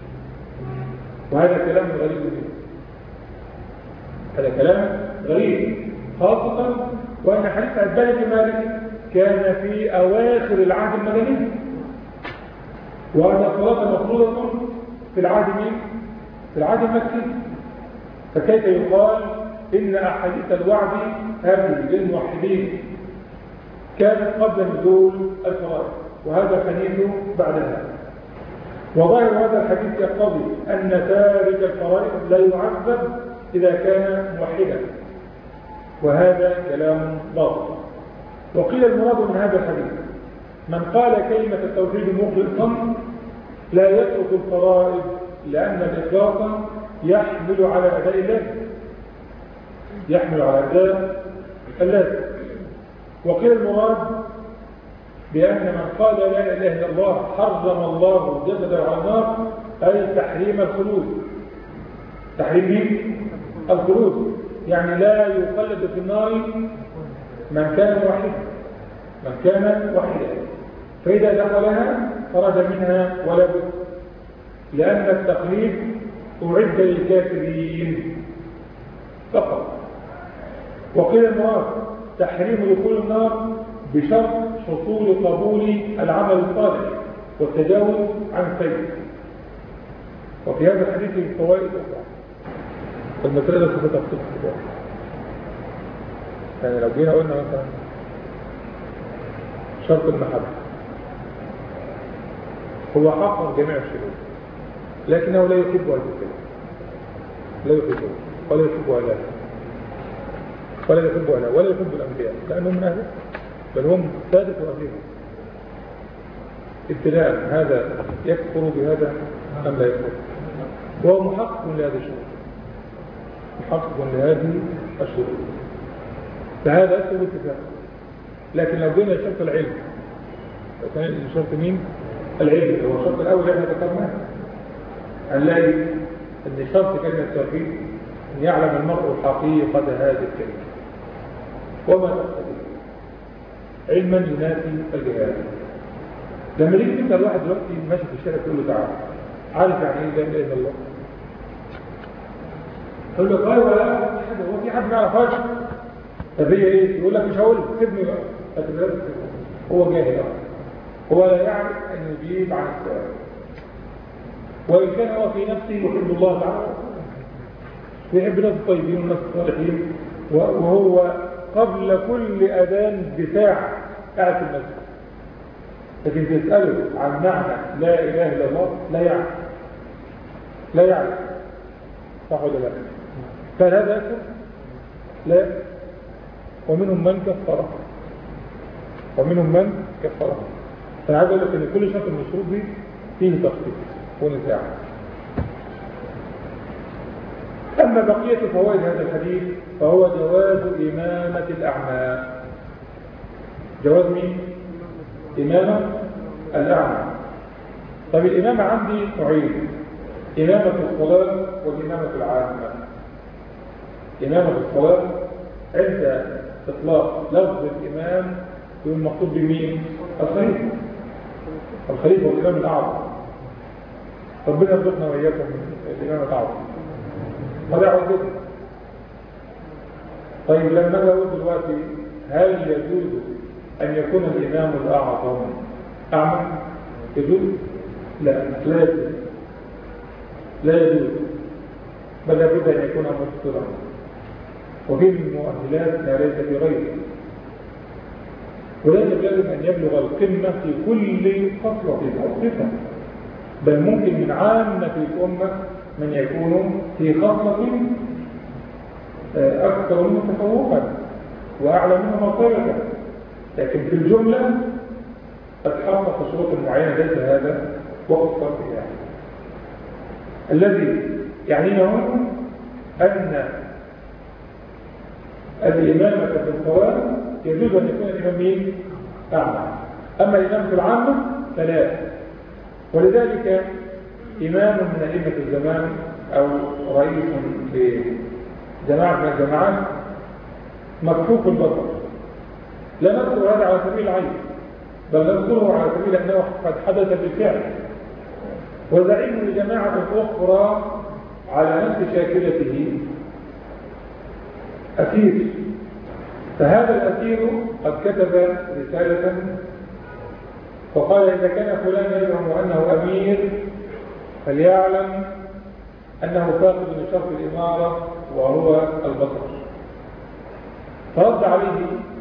A: وهذا كلام غريب جدا، هذا كلام غريب، خاصة وأن حديث عباد بن مالك كان في أواخر العهد المدني، وأن الصلاة مفروضة في العهد في العهد المكي، فكيف يقال إن أحاديث الوعد هذه للموحدين كانت قبل نزول الفرائض وهذا حديث بعدها؟ وظاهر هذا الحديث يقتضي أن تارك الفرائض لا يعذب إذا كان موحدا، وهذا كلام باطل. وقيل المراد من هذا الحديث من قال كلمة التوحيد مخلصا لا يترك الفرائض، لأن الإخلاص يحمل على أداء اللازم، يحمل على أداء اللازم. وقيل المراد بأن من قال لا إله إلا الله حرم الله جسده على النار، أي تحريم الخلود. تحريم الخلود يعني لا يخلد في النار من كان واحدا، من كان واحدا، فإذا دخلها خرج منها ولا بد، لأن التقليد أعد للكافرين فقط. وقيل المراد تحريم دخول النار بشرط حصول قبول العمل الصالح والتجاوز عن السيء. وفي هذا الحديث فوائد أخرى، المسألة ستفصل في يعني لو جينا قلنا مثلا شرط المحبة هو حق جميع الشروط، لكنه لا يحب الكفر، لا يحبه ولا يحبها لا، ولا يحبها لا، ولا يحب الأنبياء لأنهم من أهله، بل هم سادة أهلهم. ابتداء هذا يكفر بهذا أم لا يكفر؟ وهو محقق لهذه الشروط، محقق لهذه الشروط، فهذا أسهل اتفاق. لكن لو جينا شرط العلم، كان شرط مين؟ العلم هو الشرط الأول احنا ذكرناه، هنلاقي أن شرط كلمة التوحيد أن يعلم المرء حقيقة هذه الكلمة وما تقتضي علما ينافي الجهاد. لما يجي تسأل واحد دلوقتي ماشي في الشارع تقول له تعالى عارف يعني ايه لا اله الا الله؟ يقول لك ايوه لا هو في حد ما يعرفهاش؟ طب هي ايه؟ يقول لك مش هقول سيبني بقى. هو جاهل، هو لا يعرف ان يجيب عن السؤال، وان كان هو في نفسه يحب الله تعالى ويحب الناس الطيبين والناس الصالحين، وهو قبل كل اذان بساعه قاعد في المسجد، لكن تساله عن معنى لا اله الا الله لا يعرف، لا يعرف، صح ولا لا؟ فهل هذا أكثر؟ لا. ومنهم من كفره، ومنهم من كفره. فأنا عايز أقول لك إن كل شرط من الشروط دي فيه تخطيط ونزاع. أما بقية فوائد هذا الحديث فهو جواز إمامة الأعمى. جواز مين؟ إمامة الأعمى. طيب الإمامة عندي نوعين، إمامة الصلاة والإمامة العامة. إمامة الصلاة عند إطلاق لفظ الإمام يكون مقصود بمين؟ الخليفة. الخليفة هو الإمام الأعظم. ربنا يرزقنا وإياكم الإمام الأعظم. هذا عودته. طيب لما نقول دلوقتي هل يجوز أن يكون الإمام الأعظم أعمى؟ يجوز؟ لا يجوز. لا يجوز، بل لابد أن يكون مبصرا، وفي المؤهلات ما ليس في غيره. ولازم أن يبلغ القمة في كل خصلة أو صفة، بل ممكن من عامة الأمة من يكون في خصلة أكثر منه تفوقا وأعلى منه مرتبة، لكن في الجملة قد حقق شروط معينة ليس هذا وقت الصرف يعني. الذي يعنينا هنا أن الإمامة في الصلاة يجوز أن يكون الإمام مين؟ أعمى. أما الإمام في العامة فلا. ولذلك إمام من أئمة الزمان أو رئيس لجماعة من الجماعات مكفوف البصر، لا نذكر هذا على سبيل العيب، بل نذكره على سبيل أنه قد حدث بالفعل. وزعيم لجماعة أخرى على نفس شاكلته أسير، فهذا الأسير قد كتب رسالة وقال إذا كان فلان يزعم أنه أمير فليعلم أنه فاقد لشرط الإمارة وهو البصر. فرد عليه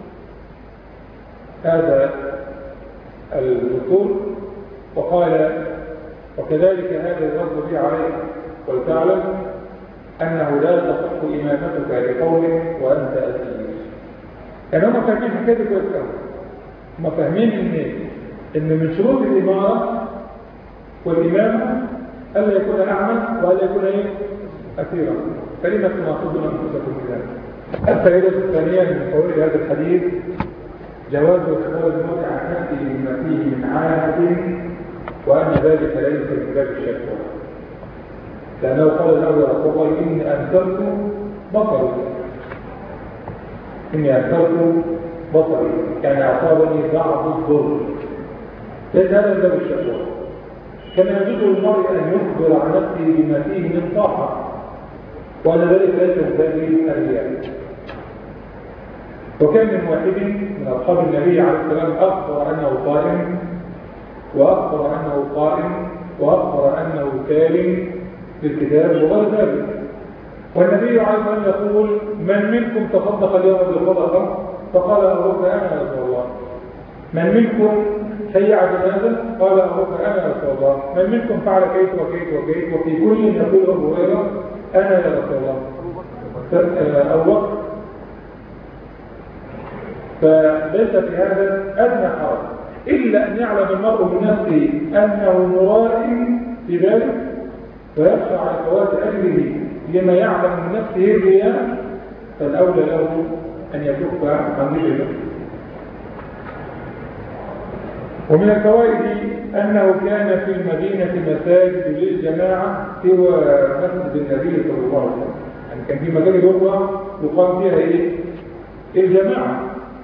A: هذا الدكتور وقال وكذلك هذا الرد به عليه، ولتعلم أنه لا تصح إمامتك لقومك وأنت أسير. يعني هم فاهمين حكاية كويس قوي، هم فاهمين إن من شروط الإمارة والإمامة ألا يكون أعمى وألا يكون أسيرا. فلما تناقضون أنفسكم بذلك؟ الفائدة الثانية من فوائد هذا الحديث جواز اختيار الموت عن نفسه بما فيه من عادة، وأن ذلك ليس من باب الشكوى، لأنه قال له يا رسول الله إني أنزلت بصري، إني أنزلت بصري، يعني أصابني بعض الضر، ليس هذا من باب الشكوى. كما يجوز للمرء أن يخبر عن نفسه بما فيه من طاعة، وأن ذلك ليس من باب الرياء. وكان من واحد من أصحاب النبي عليه السلام أخبر أنه قائم، وأخبر أنه قائم، وأخبر أنه كارم بالكتاب وغير ذلك. والنبي عليه السلام يقول من منكم تصدق اليوم بالصدقة؟ فقال أبو بكر أنا يا رسول الله. من منكم شيع جنازة؟ قال أبو بكر أنا يا رسول الله. من منكم فعل كيف وكيف وكيف؟ وفي كل يقول أبو هريرة أنا يا رسول الله. أبو بكر. فليس في هذا أدنى حرج، إلا أن يعلم المرء من نفسه أنه مرائي في ذلك ويخشى على فوات أجله لما يعلم من نفسه الرياء، فالأولى له أن يكف عن ذلك. ومن الفوائد أنه كان في المدينة مساجد للجماعة سوى مسجد النبي صلى الله عليه وسلم، يعني كان في مساجد أخرى يقام فيها الجماعة.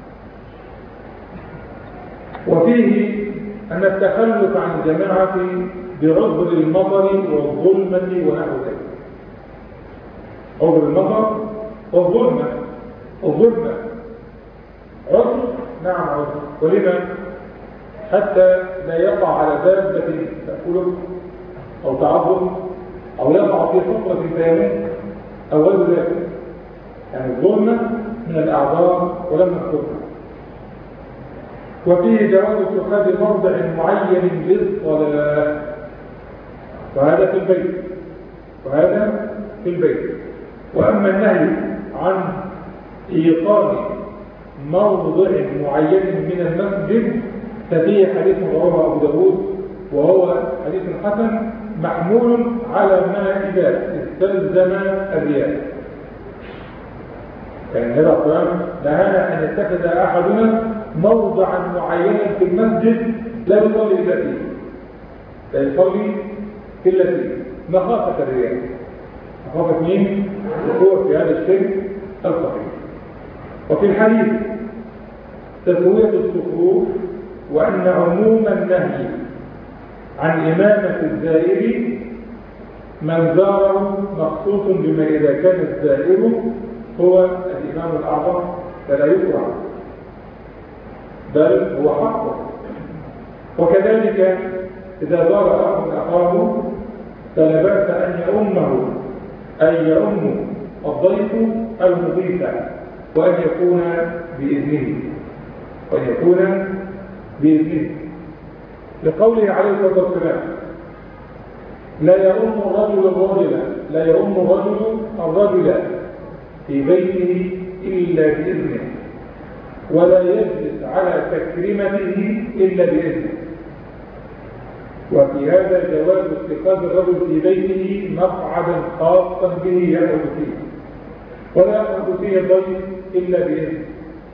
A: وفيه أن التخلف عن الجماعة بعذر المطر والظلمة ونحو ذلك. عذر المطر والظلمة، الظلمة عذر، نعم عذر. ولما؟ حتى لا يقع على دابة تأكله أو تعضل أو يقع في حفرة فيموت أو غير ذلك. يعني الظلمة من الأعذار ولم نذكرها. وفيه جواز اتخاذ موضع معين للصلاة، وهذا في البيت، وهذا في البيت. وأما النهي عن إيقاظ موضع معين من المسجد ففيه حديث رواه أبو داود وهو حديث حسن محمول على ما إذا استلزم الرياء. يعني هذا القرآن نهانا أن يتخذ أحدنا موضعا معينا في المسجد لا يصلي إلا فيه، لا يصلي إلا فيه مخافة الرياء. مخافة مين؟ الوقوع في هذا الشيء الخطير. وفي الحديث تسوية الصفوف، وأن عموم النهي عن إمامة الزائر من زاره مخصوص بما إذا كان الزائر هو الإمام الأعظم فلا يكره، بل هو حقه. وكذلك إذا زار أخ أخاه فلا بأس أن يؤمه، أي يؤم الضيف المضيف، وأن يكون بإذنه، لقوله عليه الصلاة والسلام: لا يؤم الرجل في بيته إلا بإذنه، ولا يجلس على تكريمته إلا بإذنه. وفي هذا جواز اتخاذ الرجل في بيته مقعدا خاصا به يقعد فيه، ولا يقعد فيه الضيف إلا بإذن،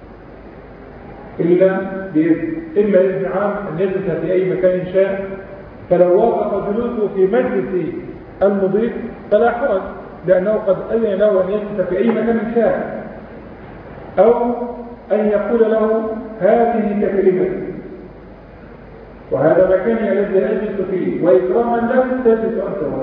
A: إما إذن عام أن يجلس في أي مكان شاء، فلو وافق جلوسه في مجلس المضيف فلا حرج، لأنه قد أذن له أن يجلس في أي مكان شاء، أو أن يقول له هذه تكريمتي وهذا مكاني الذي أجلس فيه، وإكراما له تجلس أنت هنا.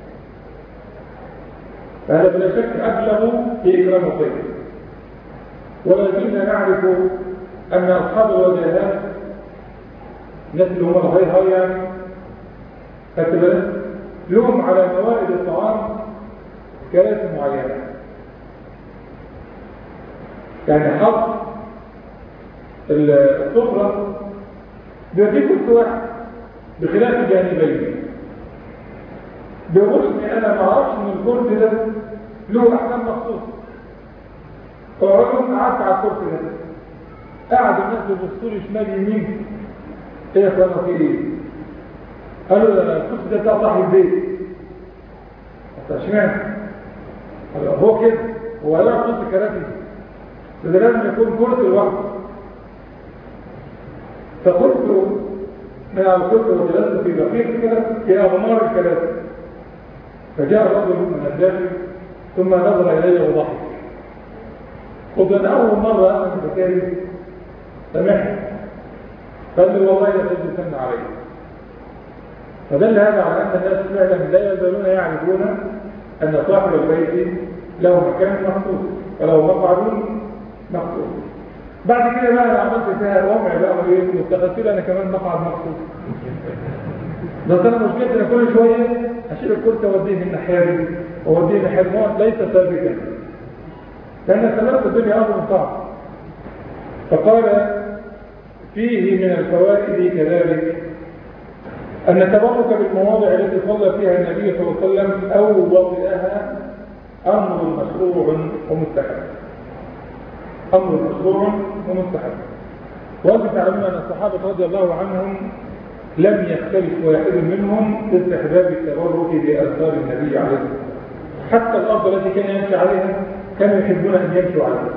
A: فهذا بلا شك أبلغ في إكرام الضيف. ولا زلنا نعرف أن أصحاب الوجهات نسلهم الهيهية فتبقى لهم على موائد الطعام كراسي معينة، يعني حط السفرة بيجي كل واحد بخلاف جانبين. بيقول إن أنا ما أعرفش إن الكرسي ده له أحكام مخصوص. فالراجل قعدت على الكرسي ده، قعد الناس بيبصوا لي شمال يمين، إيه يا أخوانا في إيه؟ قالوا الكرسي ده بتاع صاحب البيت. اشمعنى؟ هو كده، هو لا كرسي كراسي، ده لازم يكون كرسي لوحده. فقلت من على الكرسي وجلست في بقية كده في أغمار الكراسي، فجاء الرجل من الداخل ثم نظر إلي وضحك. قلت أنا أول مرة أنا بكاري سمحت، قال لي والله لا تجلسن علي. فدل هذا على أن الناس فعلا لا يزالون يعرفون أن صاحب البيت له مكان مخصوص وله مقعد مخصوص. بعد كده بقى انا عملت فيها الوضع بقى واتخذت لي انا كمان مقعد مخصوص. بس انا مشكلتي ان كل شويه اشيل الكرسي واوديه من الناحيه دي واوديه من الناحيه دي، ليس ثابتا لان ثبات الدنيا امر صعب. فقال فيه من الفوائد كذلك ان التبرك بالمواضع التي صلى فيها النبي صلى الله عليه وسلم او وطئها امر مشروع ومستحب. أمر مشروع ومستحب. وأنتم تعلمون أن الصحابة رضي الله عنهم لم يختلف واحد منهم في استحباب التبرك بآثار النبي عليه الصلاة والسلام، حتى الأرض التي كان يمشي عليها كانوا يحبون أن يمشوا عليها،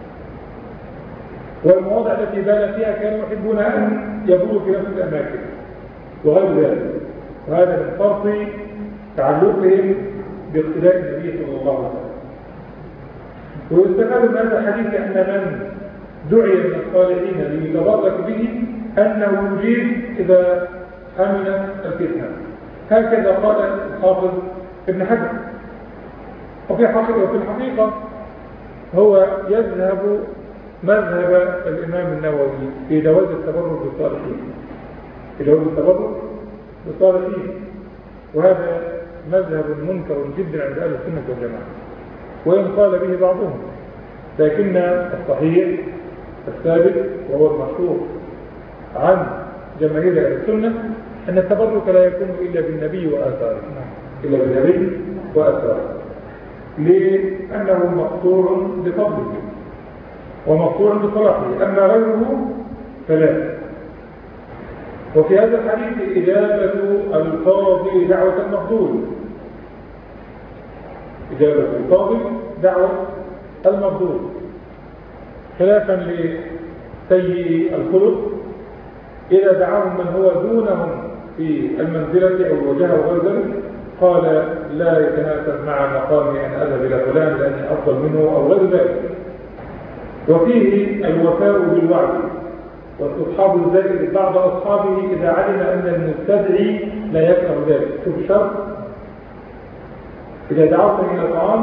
A: والمواضع التي بال فيها كانوا يحبون أن يبولوا في نفس الأماكن وغير ذلك. وهذا من فرط تعلقهم باقتداء النبي صلى الله عليه وسلم. ويستفاد من هذا الحديث أن من دعي من الصالحين ليتبرك به أنه يجيب إذا أمن الفتنة. هكذا قال الحافظ ابن حجر. وفي الحقيقة هو يذهب مذهب الإمام النووي في جواز التبرك بالصالحين، وهذا مذهب منكر جدا عند أهل السنة والجماعة، وإن قال به بعضهم، لكن الصحيح الثابت وهو المشهور عن جماهير أهل السنة أن التبرك لا يكون إلا بالنبي وآثاره، لأنه مقصور بفضله ومقصور بصلاحه، أما غيره فلا. وفي هذا الحديث إجابة القاضي دعوة المفضول، إجابة القاضي دعوة المفضول، خلافا لسيء الخلق إذا دعاهم من هو دونهم في المنزلة أو الوجهة وغير ذلك قال لا يتناسب مع مقامي أن أذهب إلى فلان لأني أفضل منه أو غير ذلك. وفيه الوفاء بالوعد واستصحاب الزائد بعض أصحابه إذا علم أن المستدعي لا يكره ذلك. شوف الشرط: إذا دعوتني إلى طعام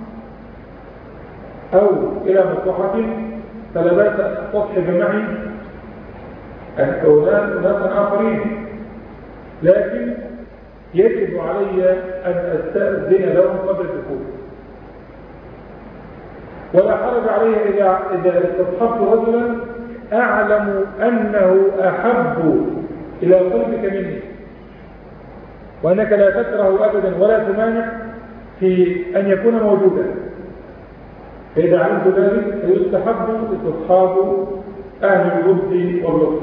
A: أو إلى مصلحة فلا بأس أن تصحب معي أناسا آخرين، لكن يجب علي أن أستأذن لهم قبل الدخول، ولا حرج علي إذا استصحبت رجلا أعلم أنه أحب إلى قلبك مني، وأنك لا تكره أبدا ولا تمانع في أن يكون موجودا، فإذا علمت ذلك فيستحب استصحاب أهل الود واللطف.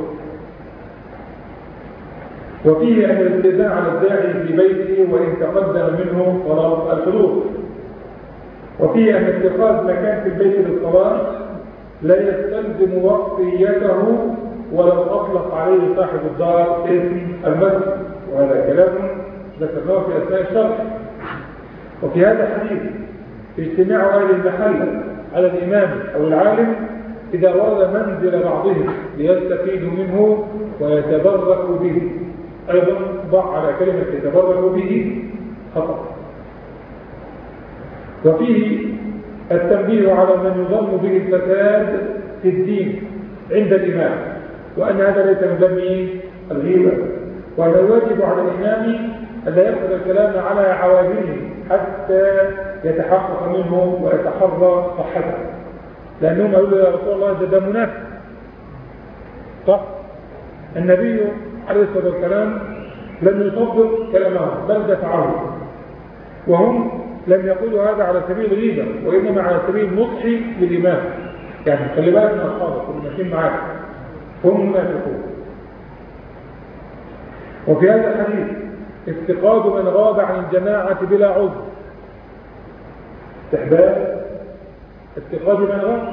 A: وفيه أن الاستئذان على الداعي في بيته وإن تقدم منه صلاة الحضور. وفيه أن اتخاذ مكان في البيت للصلاة لا يستلزم وقتيته ولو أطلق عليه صاحب الدار اسم المسجد، وهذا كلام ذكرناه في أثناء الشرح. وفي هذا الحديث اجتماع أهل المحل على الإمام أو العالم إذا ورد منزل بعضهم ليستفيدوا منه ويتبركوا به. أيضا ضع على كلمة يتبركوا به خطأ. وفيه التنبيه على من يظن به الفساد في الدين عند الإمام، وأن هذا ليس من ذم الغيبة، وأن الواجب على الإمام أن لا يأخذ الكلام على عوامله حتى يتحقق منه ويتحرى صحته، لأنهم يقولوا يا رسول الله ده منافق. صح؟ النبي عليه الصلاة والسلام لم يصدق كلامه بل دفعه، وهم لم يقولوا هذا على سبيل الغيبة وإنما على سبيل النصح للإمام، يعني خلي بالك من أصحابك والماشيين معاك هم منافقون. وفي هذا الحديث افتقاد من غاب عن الجماعة بلا عذر. استحباب افتقاد من غاب،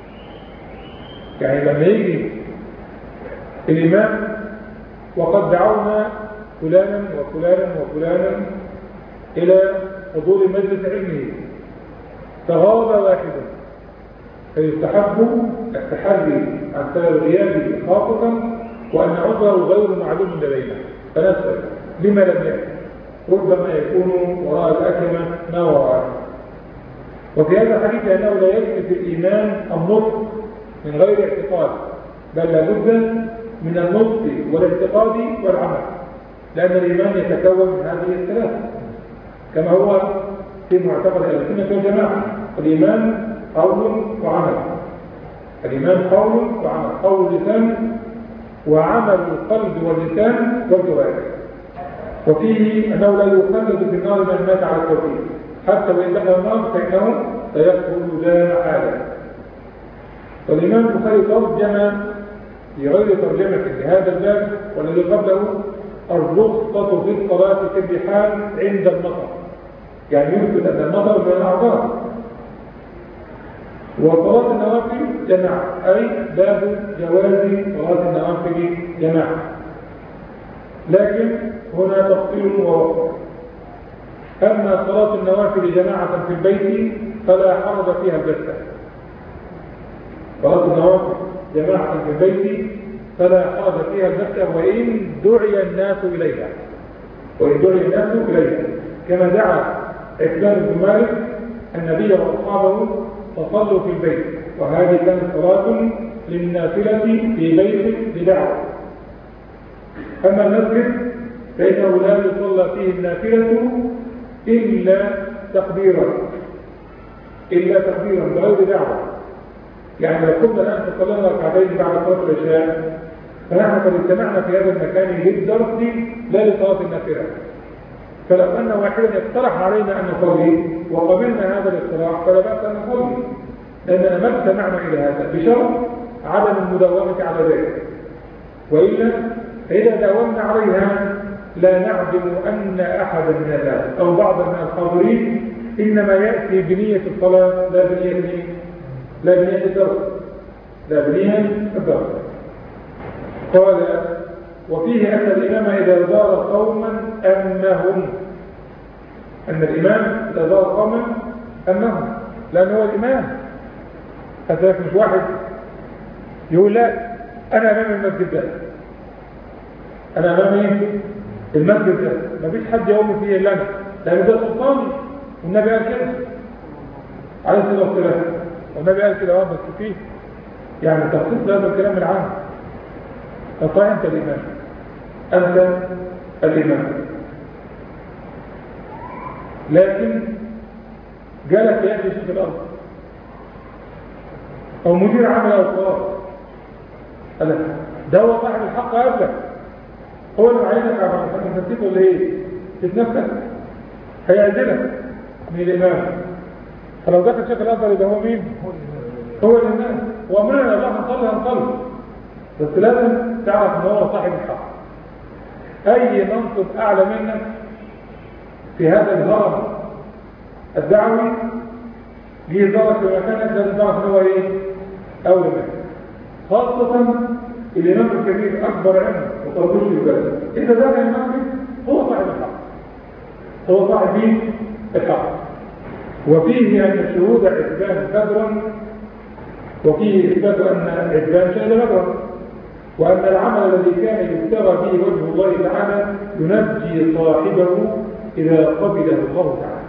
A: يعني لما يجي الإمام وقد دعونا فلانا وفلانا وفلانا إلى حضور مجلس علمه فغاب واحدا، فيستحب التحري عن سبب غيابه خاصة وأن عذره غير معلوم لدينا، فنسأل لما لم يأتي، ربما يكون وراء الأكمة ما وراءه. وفي هذا الحديث أنه لا يكفي في الإيمان النطق من غير اعتقاد، بل لابد من النطق والاعتقاد والعمل، لأن الإيمان يتكون من هذه الثلاثة كما هو في معتقد أهل السنة والجماعة. الإيمان قول وعمل، الإيمان قول وعمل، قول اللسان وعمل القلب واللسان والجوارح. وفيه أنه لا يخلد في النار من مات على التوحيد، حتى وإن دخل النار فإنه سيدخل لا محالة. والإمام البخاري ترجم في غير ترجمة في هذا الباب والذي قبله الرخصة في الصلاة كالرحال عند المطر، يعني يثبت أن المطر من الأعذار. وصلاة النوافل جماعة، أي باب جواز صلاة النوافل جماعة، لكن هنا تفصيل ووقت. أما صلاة النوافل جماعة في البيت فلا حرج فيها البتة. صلاة النوافل جماعة في البيت فلا حرج فيها البتة وإن دعي الناس إليها، وإن دعي الناس إليها، كما دعا إكبار بن مالك النبي وأصحابه فصلوا في البيت، وهذه كانت صلاة للنافلة في بيت بدعوة. أما المسجد فإنه لا يصلى فيه النافلة إلا تقديرا بغير دعوة. يعني لو كنا الآن تصلينا ركعتين بعد صلاة العشاء فنحن قد اجتمعنا في هذا المكان للدرس لا لصلاة النافلة، فلو أن واحدا اقترح علينا أن نصلي وقبلنا هذا الاقتراح فلا بأس أن نصلي، لأننا ما اجتمعنا إلى هذا بشرط عدم المداومة على ذلك، وإلا فإذا داومنا عليها لا نعدم أن أحدا من الناس أو بعضا من الحاضرين إنما يأتي بنية الصلاة لا بنية الدرس. قال وفيه أن الإمام إذا زار قوما أمهم، أن الإمام إذا زار قوما أمهم، لأنه هو الإمام، أساك مش واحد يقول لا أنا أمام المسجد ده، أنا أمام إيه؟ المسجد ده مفيش حد يقوم فيه إلا أنا، لأن ده سلطاني والنبي قال كده عليه الصلاة والسلام، والنبي قال كده بس فيه يعني تخصيص هذا الكلام العام. فطيب أنت الإمام، أنت الإمام، لكن جالك يأتي شيخ الأرض أو مدير عمل أوقات، قال ده هو صاحب الحق قبلك، هو اللي عايزك على نفسك ولا إيه؟ تتنفس هيعزلك من الإمام. فلو دخل شيخ الأرض يبقى هو مين؟ هو الإمام. وأمرنا الله هنصلي بس لازم تعرف ان هو صاحب الحق. اي منصب اعلى منك في هذا الهرم الدعوي ليه درجة في مكانك، لازم تعرف ان هو ايه؟ اولى منك، خاصة الامام الكبير اكبر عنه وطردوش البلد. اذا ده الامام هو صاحب الحق، هو صاحب الحق. وفيه ان الشهود عتبان بدرا، وفيه اثبات ان عتبان شهد بدرا، وأن العمل الذي كان يبتغى به وجه الله تعالى ينجي صاحبه إذا قبله الله تعالى.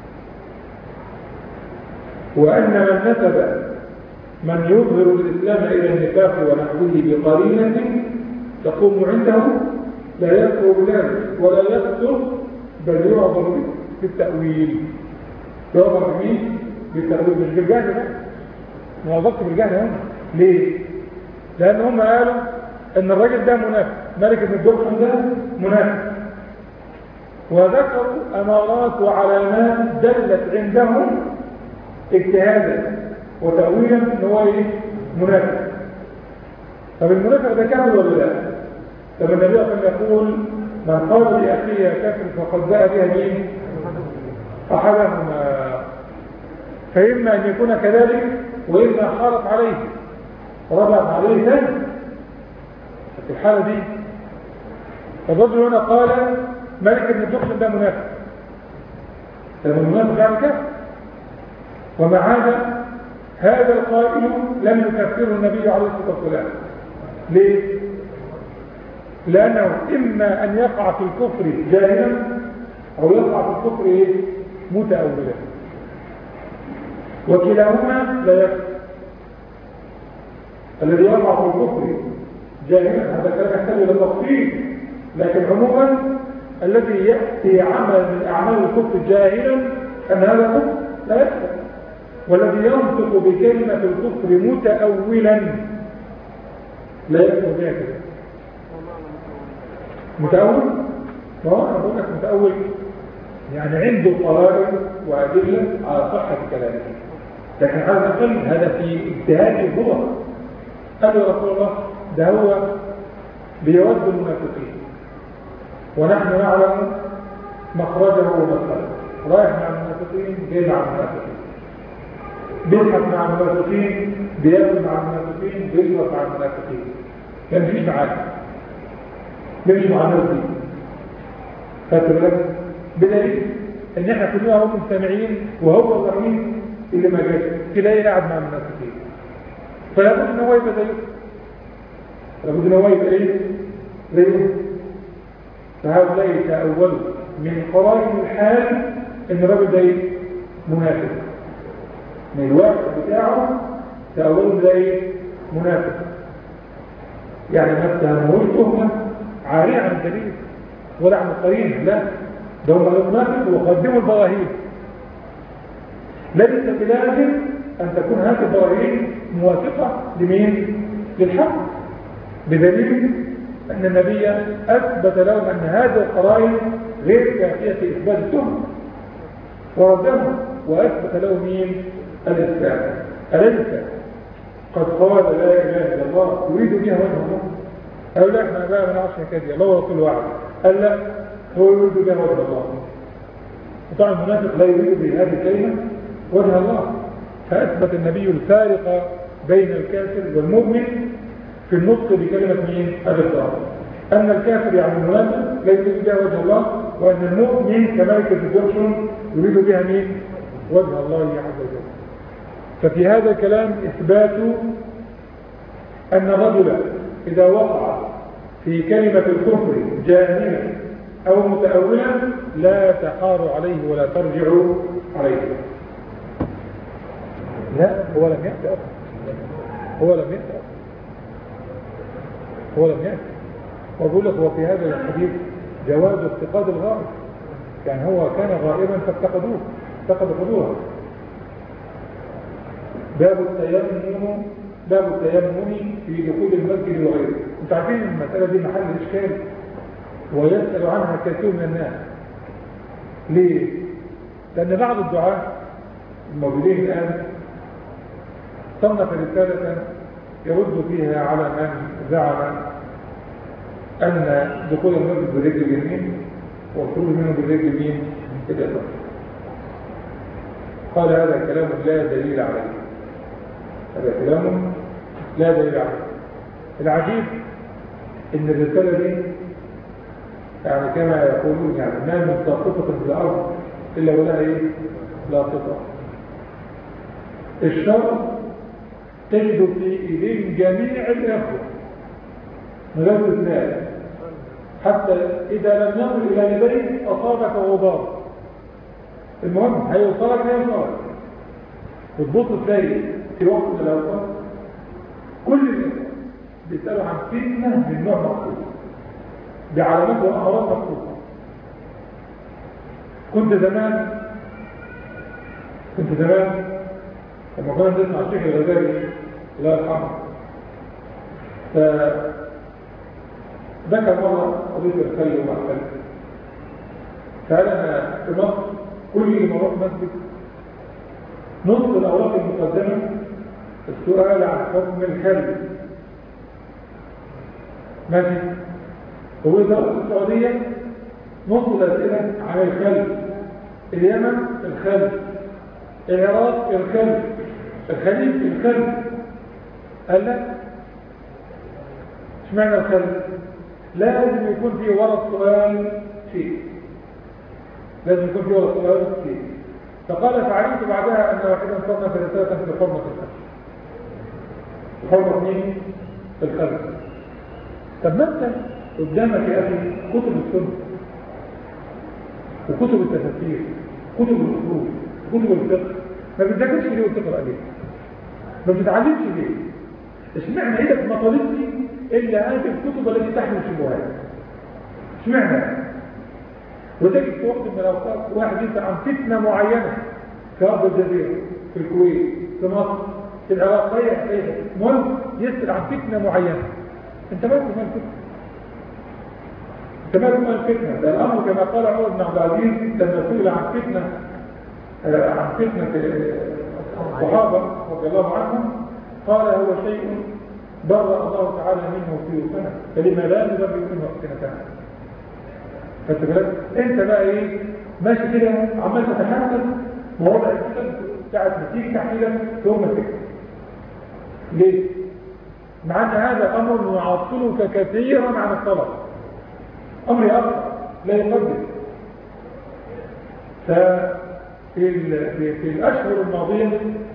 A: وأن من نسب من يظهر الإسلام إلى النفاق ونحوه بقرينة تقوم عنده لا يكفر بذلك ولا يكفر، بل يعظم بالتأويل. يعظم بالتأويل مش بالجهل، ما وظفت بالجهل هنا. ليه؟ لأن هم قالوا ان الراجل ده منافق، ملك بن الدخن ده منافق، وذكروا امارات وعلامات دلت عندهم اجتهادا وتأويلا ان هو ايه؟ منافق. طب المنافق ده كامل ولا لا؟ طب النبي صلى الله عليه وسلم يقول من قال لاخيه يا كافر فقد باء بها مين؟ احدهما. فاما ان يكون كذلك واما حارت عليه وربط عليه ثاني. في الحالة دي الرجل هنا قال ملك بن الدخن ده منافق، طب المنافق يعني كافر. ومع هذا القائل لم يكفره النبي عليه الصلاة والسلام. ليه؟ لأنه إما أن يقع في الكفر جاهلا أو يقع في الكفر إيه؟ متأولا، وكلاهما لا يكفر. الذي يقع في الكفر جاهلا هذا كلام يحتاج الى تفصيل، لكن عموما الذي ياتي عمل من اعمال الكفر جاهلا ان هذا كفر لا يكفر. والذي ينطق بكلمه الكفر متاولا لا يكفر بها كده. متاول؟ ما هو انا بقول لك متاول يعني عنده قرائن وادله على صحه كلامه، لكن على الاقل هذا في اجتهاد هو. قال يا رسول الله ده هو بيود المنافقين ونحن نعلم مخرجه ومخرجه، رايح مع المنافقين جاي مع المنافقين، بيضحك مع المنافقين بياكل مع المنافقين بيشرب مع المنافقين، ما يمشيش معاك، بيمشي مع الناس دي. خدت بالك؟ بدليل ان احنا كلنا هم مستمعين وهو الوحيد اللي ما جاش تلاقيه قاعد مع المنافقين، فلا بد ان هو يبقى زيه، لابد ان هو يبقى ايه؟ زيه. فهؤلاء يتأولوا من قرائن الحال ان الراجل ده ايه؟ منافق. من الواقع بتاعه تأولوا ده ايه؟ منافق. يعني ما اتهموش تهمه عاريه عن الدليل ولا عن القرينه، لا، ده هم المنافق وقدموا البراهين. ليس بلازم ان تكون هذه البراهين موافقه لمين؟ للحق، بدليل أن النبي أثبت لهم أن هذه القرائن غير كافية في إثبات التهم وردهم، وأثبت لهم مين؟ الإسلام. أليس قد قال لا إله إلا الله يريد بها وجه الله؟ قالوا لا احنا بقى ما نعرفش كده، الله ورسوله واحد. قال لا، هو يريد بها وجه الله. وطبعا المنافق لا يريد بهذه الكلمة وجه الله، فأثبت النبي الفارق بين الكافر والمؤمن في النطق بكلمة مين؟ الإسلام. أن الكافر يعني المنافق لا يريد بها وجه الله، وأن المؤمن كملك الدخن يريد بها مين؟ وجه الله عز وجل. ففي هذا الكلام إثبات أن الرجل إذا وقع في كلمة الكفر جاهلا أو متأولا لا تحار عليه ولا ترجع عليه. لا، هو لم يأتي وأقول لك هو في هذا الحديث جواز افتقاد الغائب، يعني هو كان غائبا فافتقدوها. باب التيمم في دخول المسجد وغيره. انتوا عارفين المسألة دي محل إشكال ويسأل عنها كثير من الناس. ليه؟ لأن بعض الدعاة الموجودين الآن صنف رسالة يرد فيها على من زعم أن دخول المسجد بالرجل اليمين والخروج منه بالرجل اليمين اليسار. قال هذا كلام لا دليل عليه. العجيب ان الرسالة دي يعني كما يقولون يعني ما من ساقطة في الارض الا ولها ايه؟ لاقطة. الشر تجد في ايدين جميع الاخوة من غير استثناء، حتى اذا لم يصل الى يديك اصابك غبار. المهم هيوصلك وتبص تلاقي في وقت من الاوقات كل الناس بيسألوا عن فتنة من نوع مخصوص بعلامات وأمراض مخصوصة. كنت زمان لما كنا نسمع الشيخ الغزالي الله يرحمه، فذكر مرة قضية الخل وما الخل، فقال أنا في مصر كل ما أروح مسجد نص الأوراق المقدمة السؤال عن حكم الخل. ماشي. وإذا السعودية نص الأسئلة عن الخل، اليمن الخل، العراق الخل، الخليج الخل. قال لك اشمعنى الخل؟ لازم يكون فيه ورا السؤال شيء، فقال فعلمت بعدها أن واحدا صنف رسالة في حرمة الخل. حرمة مين؟ الخل. طب ما انت قدامك يا أخي كتب السنة وكتب التفسير، كتب الأصول، كتب الفقه، ما بتذاكرش ليه وتقرأ ليه؟ ما بتتعلمش ليه؟ اشمعنى ايدك ما طالبش إلا هذه الكتب التي تحمل شبهات؟ اشمعنى؟ وتجد في وقت من الأوقات واحد يسأل عن فتنة معينة في أرض الجزيرة، في الكويت، في مصر، في العراق، المهم يسأل عن فتنة معينة. انت مالك من الفتنة؟ ده الأمر كما قال عمر بن عبد العزيز لما سئل عن فتنة الصحابة رضي الله عنهم، قال هو شيء برأ الله تعالى منه في سنة، فلما لا نبرئ منه سنتان. انت بقى ايه ماشي كده عمال تتحسن مواضع الكتب بتاعت نتيجة تحليلا ثم تكتب. ليه؟ مع ان هذا امر يعطلك كثيرا عن الطلب، امر اكثر لا يقدم. في الاشهر الماضيه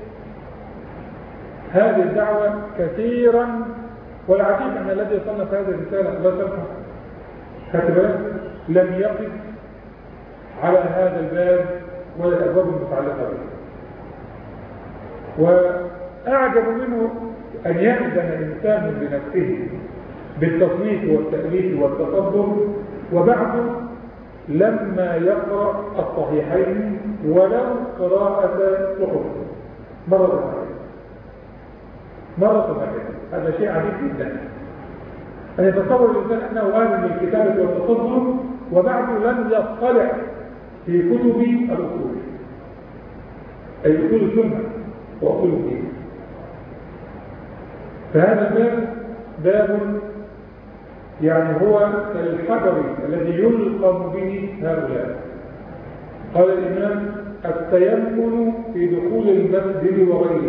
A: هذه الدعوه كثيرا، والعجيب ان الذي صنف هذه الرساله الله يسامحه كاتب لم يقف على هذا الباب ولا الابواب المتعلقه به. واعجب منه أن يأذن الإنسان بنفسه بالتصنيف والتأليف والتصدر وبعده لما يقرأ الصحيحين ولو قراءة صحف مرة واحدة. هذا شيء عجيب جدا أن يتصور الإنسان أنه آمن بالكتابة والتصدر وبعده لم يطلع في كتب الأصول، أي أصول السنة وأصول الدين. فهذا باب يعني هو الحجر الذي يلقم به هؤلاء. قال الإمام التيمم في دخول المسجد وغيره.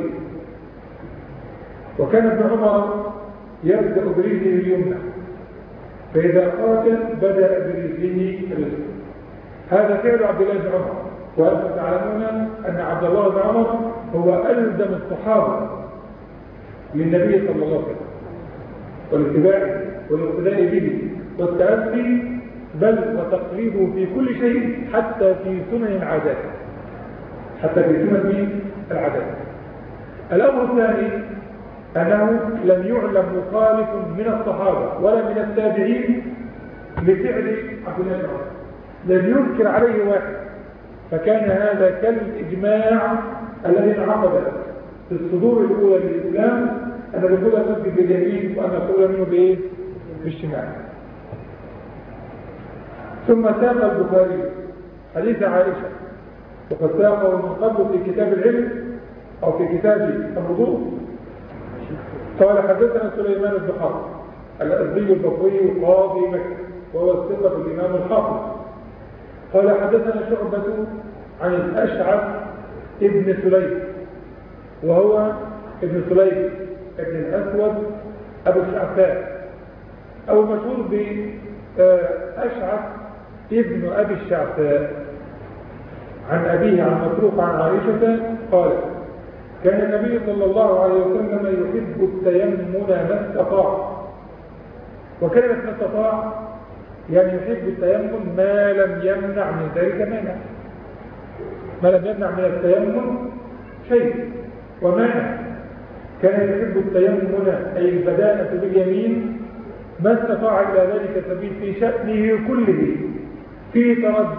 A: وكان ابن عمر يبدأ برجله اليمنى، فإذا قاتل بدأ برجله اليسرى. هذا فعل عبد الله بن عمر، وأنتم تعلمون أن عبد الله بن عمر هو ألزم الصحابة للنبي صلى الله عليه وسلم والاقتداء به والتأسي، بل وتقليده في كل شيء حتى في سنن العادات، الأمر الثاني أنه لم يعلم مخالف من الصحابة ولا من التابعين لفعل عبد الله بن عمر، لم ينكر عليه واحد، فكان هذا كالإجماع الذي انعقد في الصدور الأولى للإسلام أن الرجل يسجد باليمين وأن القول منه بإيه؟ بالشمال. ثم ساق البخاري حديث عائشة، وقد ساقه من قبل في كتاب العلم أو في كتاب الوضوء. قال حدثنا سليمان بن حرب الأزدي البصري قاضي مكة وهو الثقة الإمام الحافظ، قال حدثنا شعبة عن الأشعث ابن سليم، وهو ابن سليم ابن الأسود أبو الشعثاء، أو مشهور بأشعث ابن أبي الشعثاء، عن أبيه عن مسروق عن عائشة قال كان النبي صلى الله عليه وسلم يحب التيمم ما استطاع. وكلمة ما استطاع يعني يحب التيمم ما لم يمنع من ذلك مانع، ما لم يمنع من التيمم شيء ومانع. كان يحب التيمم أي البداءة باليمين ما استطاع إلى ذلك سبيل في شأنه كله، في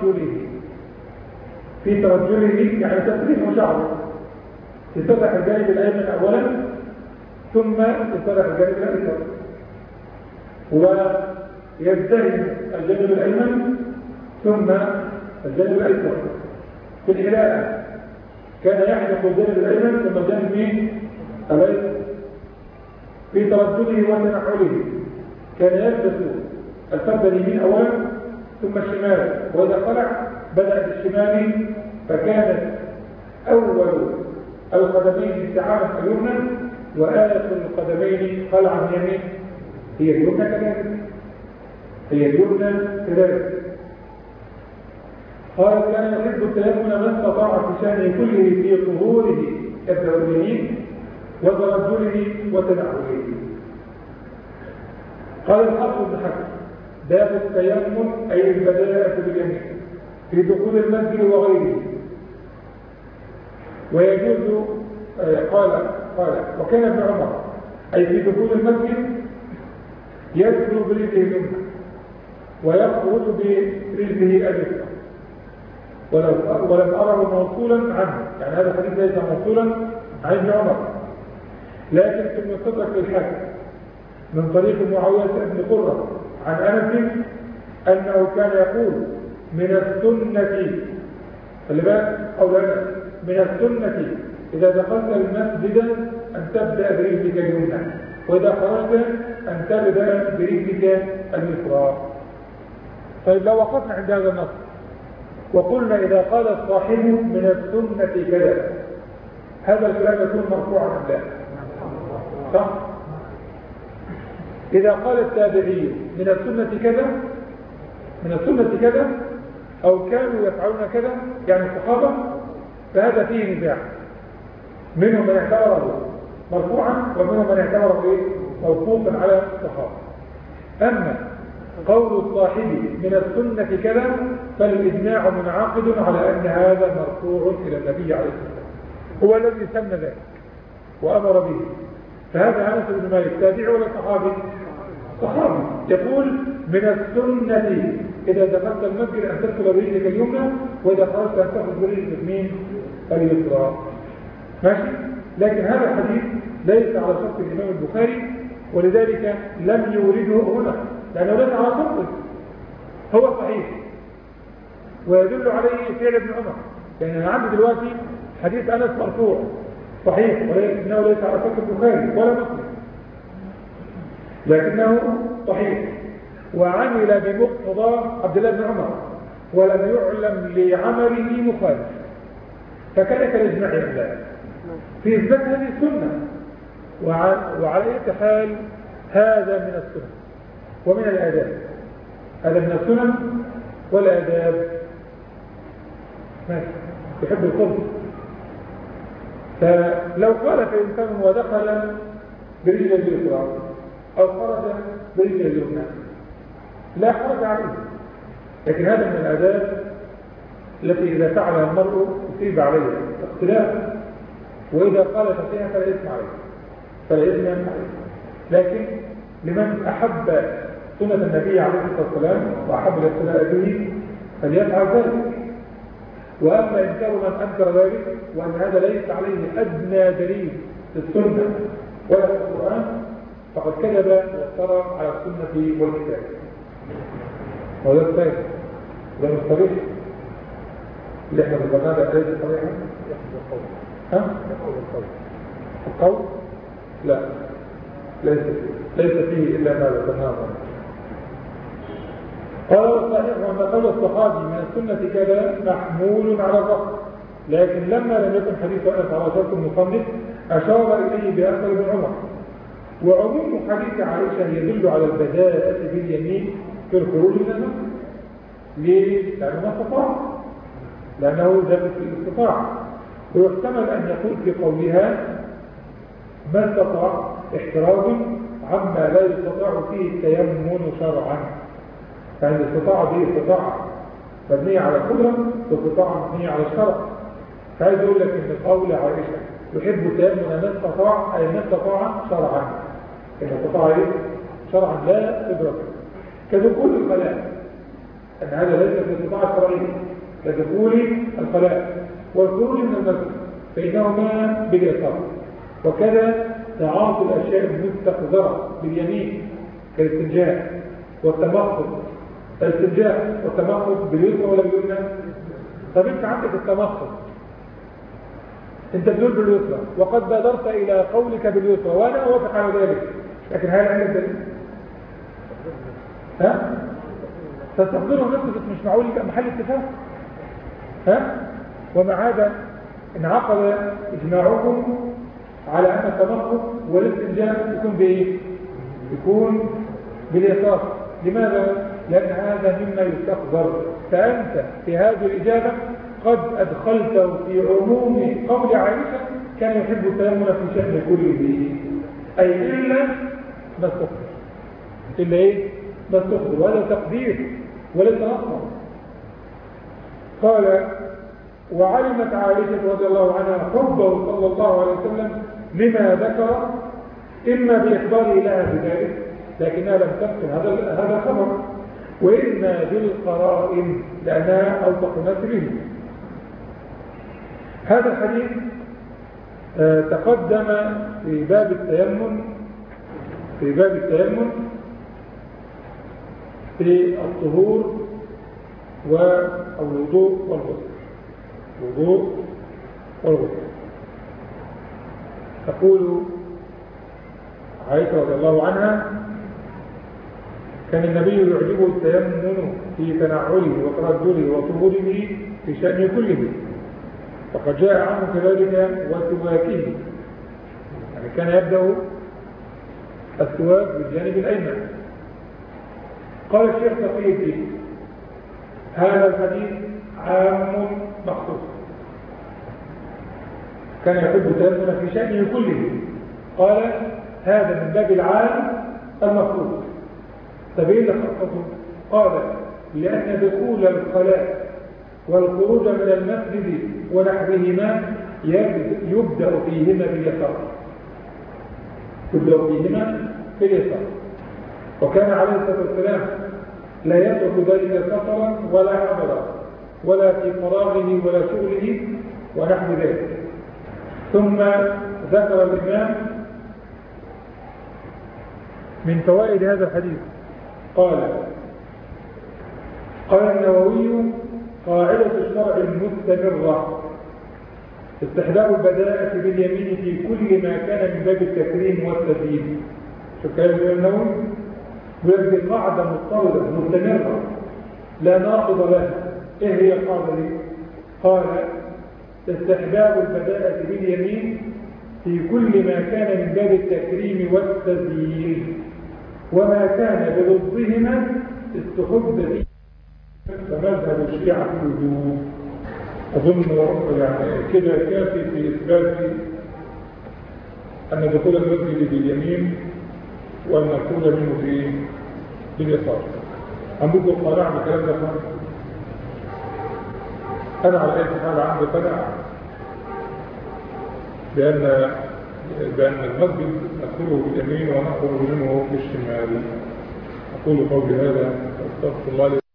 A: ترجله يعني تسريح شعره، يسرح الجانب الأيمن أولا ثم يسرح الجانب الأيسر، ويزدهر الجانب الأيمن ثم الجانب الأيسر في الحلاقة. كان يحلق الجانب الأيمن ثم الجانب الأيسر في ترجله وتنحله. كان يلبس الفرد اليمين أولا ثم الشمال، وإذا خلع بدأ بالشمال، فكانت أول القدمين استعارة اليمنى وآية القدمين خلعا اليمين هي اليمنى كذلك. قال كان يحب التيمم ما استطاع في شأنه كله في طهوره كالتوجيه وترجله وتنعله. قال الحافظ بن حجر باب التيمم أي البداءة باليمين في دخول المسجد وغيره. ويجوز قال وكان ابن عمر أي في دخول المسجد يدخل برجله اليمنى ويخرج برجله اليسرى، ولم أره موصولا عنه، يعني هذا الحديث ليس موصولا عن ابن عمر، لكن في المستدرك للحاكم من طريق معاوية بن قرة عن أنس أنه كان يقول من السنة من السنة إذا دخلت المسجد أن تبدأ برجلك اليمنى، وإذا خرجت أن تبدأ برجلك اليسرى. طيب لو وقفنا عند هذا النص وقلنا إذا قال الصاحب من السنة كذا، هذا الكلام يكون مرفوعا أم لا؟ صح؟ إذا قال التابعي من السنة كذا أو كانوا يفعلون كذا يعني الصحابة، فهذا فيه نزاع، منهم من اعتبره مرفوعا ومنهم من اعتبره موقوفا على الصحابة. أما قول الصاحب من السنة كذا فالإجماع منعقد على أن هذا مرفوع إلى النبي عليه الصلاة والسلام، هو الذي سن ذلك وأمر به. فهذا أنس بن مالك تابعي ولا صحابي؟ صحابي يقول من السنة إذا دخلت المسجد أن تدخل برجلك اليمنى، وإذا خرجت أن تدخل برجلك اليسرى. ماشي؟ لكن هذا الحديث ليس على شرط الإمام البخاري، ولذلك لم يورده هنا لأنه ليس على شرطه. هو صحيح ويدل عليه فعل ابن عمر، يعني أنا عندي دلوقتي حديث أنس مرفوع صحيح ولكنه ليس على شرط البخاري ولا مسلم، لكنه صحيح وعمل بمقتضى عبد الله بن عمر ولم يعلم لعمله مخالف، فكذلك الإجماع ذلك في إثبات هذه السنة. وعلى أي حال هذا من السنة ومن الآداب، هذا من السنة والآداب. ماشي، يحب القرب فلو قال في إنسان ودخل برجل اليسرى أو خرج برجل اليمنى لا حرج عليه، لكن هذا من الآداب التي إذا فعلها المرء يصيب عليها اختلاف، وإذا قال فيها فلا إثم عليه، فلا إثم عليه. لكن لمن أحب سنة النبي عليه الصلاة والسلام وأحب الاقتداء به فليفعل ذلك. وأما إن كان من أنكر ذلك وأن هذا ليس عليه أدنى دليل في السنة ولا في القرآن فقد كذب وافترى على السنة والكتاب. وهذا الثاني ده مش صريح اللي احنا ذكرناه ده ليس صريحا. القول لا ليس فيه إلا ما ذكرناه. قال صحيح وأن قول الصحابي من السنة كذا محمول على الرفض، لكن لما لم يكن حديث أنس على شرط المصنف أشار إليه بأثر ابن عمر. وعموم حديث عائشة يدل على البداءة باليمين في الخروج من المسجد. ليه؟ لأنه ما استطاع، لأنه ذات في الاستطاعة. ويحتمل أن يقول في قولها ما استطاع احتراز عما لا يستطاع فيه التيمم شرعا، فإن الاستطاعة دي استطاعة مبنية على القدرة واستطاعة مبنية على الشرع. فعايز أقول لك إن قول عائشة يحب التيمم أن استطاع أي ما استطاع شرعا، إن استطاع إيه؟ شرعا لا قدرة. كدخول الخلاء أن هذا ليس في الاستطاعة الشرعية، كدخول الخلاء والخروج من المسجد فإنهما باليسار. وكذا تعاطي الأشياء المستقذرة باليمين كالاستنجاء والتمخض. الاستنجاء والتمخض باليسرى ولا باليمنى؟ طب انت عندك التمخض انت بتقول باليسرى وقد بادرت الى قولك باليسرى وانا اوافق على ذلك، لكن هل عندك دليل؟ تستقدره نفسك مش معقول يبقى محل اتفاق. ومع هذا انعقد اجماعهم على ان التمخض والاستنجاء يكون بايه؟ يكون باليسار. لماذا؟ لأن هذا مما يستقذر. فأنت في هذه الإجابة قد أدخلته في عموم قول عائشة كان يحب التيمم في شأن كله، أي إلا ما استقذر. إلا إيه؟ ما استقذر، وهذا تقدير وليس نصا. قال وعلمت عائشة رضي الله عنها حبه صلى الله عليه وسلم لما ذكر إما بإخباره لها بذلك لكنها لم تذكر هذا الخبر، وإما بالقرائن لأنها أوثق الناس به. هذا الحديث تقدم في باب التيمم في الطهور والوضوء والغسل. تقول عائشة رضي الله عنها كان النبي يعجبه التيمم في تنعله وترجله وطهوره في شأن كله، فقد جاء عنه كذلك وسواكه، يعني كان يبدأ السواك بالجانب الأيمن. قال الشيخ تقي الدين هذا الحديث عام مخصوص، كان يحب التيمم في شأنه كله. قال هذا من باب العام المخصوص. سبيل لخصته قال لأن دخول الخلاء والخروج من المسجد ونحوهما يبدأ فيهما باليسار. وكان عليه الصلاة والسلام لا يترك ذلك سفرا ولا حضرا ولا في فراغه ولا شغله ونحو ذلك. ثم ذكر الإمام من فوائد هذا الحديث قال النووي قاعدة الشرع المستمرة استحباب البداءة باليمين في كل ما كان من باب التكريم والتزيين. شو كلام النووي؟ ويجب القاعدة مضطردة مستمرة لا ناقض لها. ايه هي القاعدة دي؟ قال استحباب البداءة باليمين في كل ما كان من باب التكريم والتزيين، وما كان بضدهما استحب فيه فمذهب الشيعة الوجوب. أظن يعني كده كافي في إثبات أن دخول المسجد باليمين وأن نقول منه باليسار. عندكم قناعة بالكلام ده؟ أنا على أي حال عندي قناعة بأن المسجد ندخله باليمين ونخرج منه بالشمال. أقول قولي هذا، أستغفر الله لي.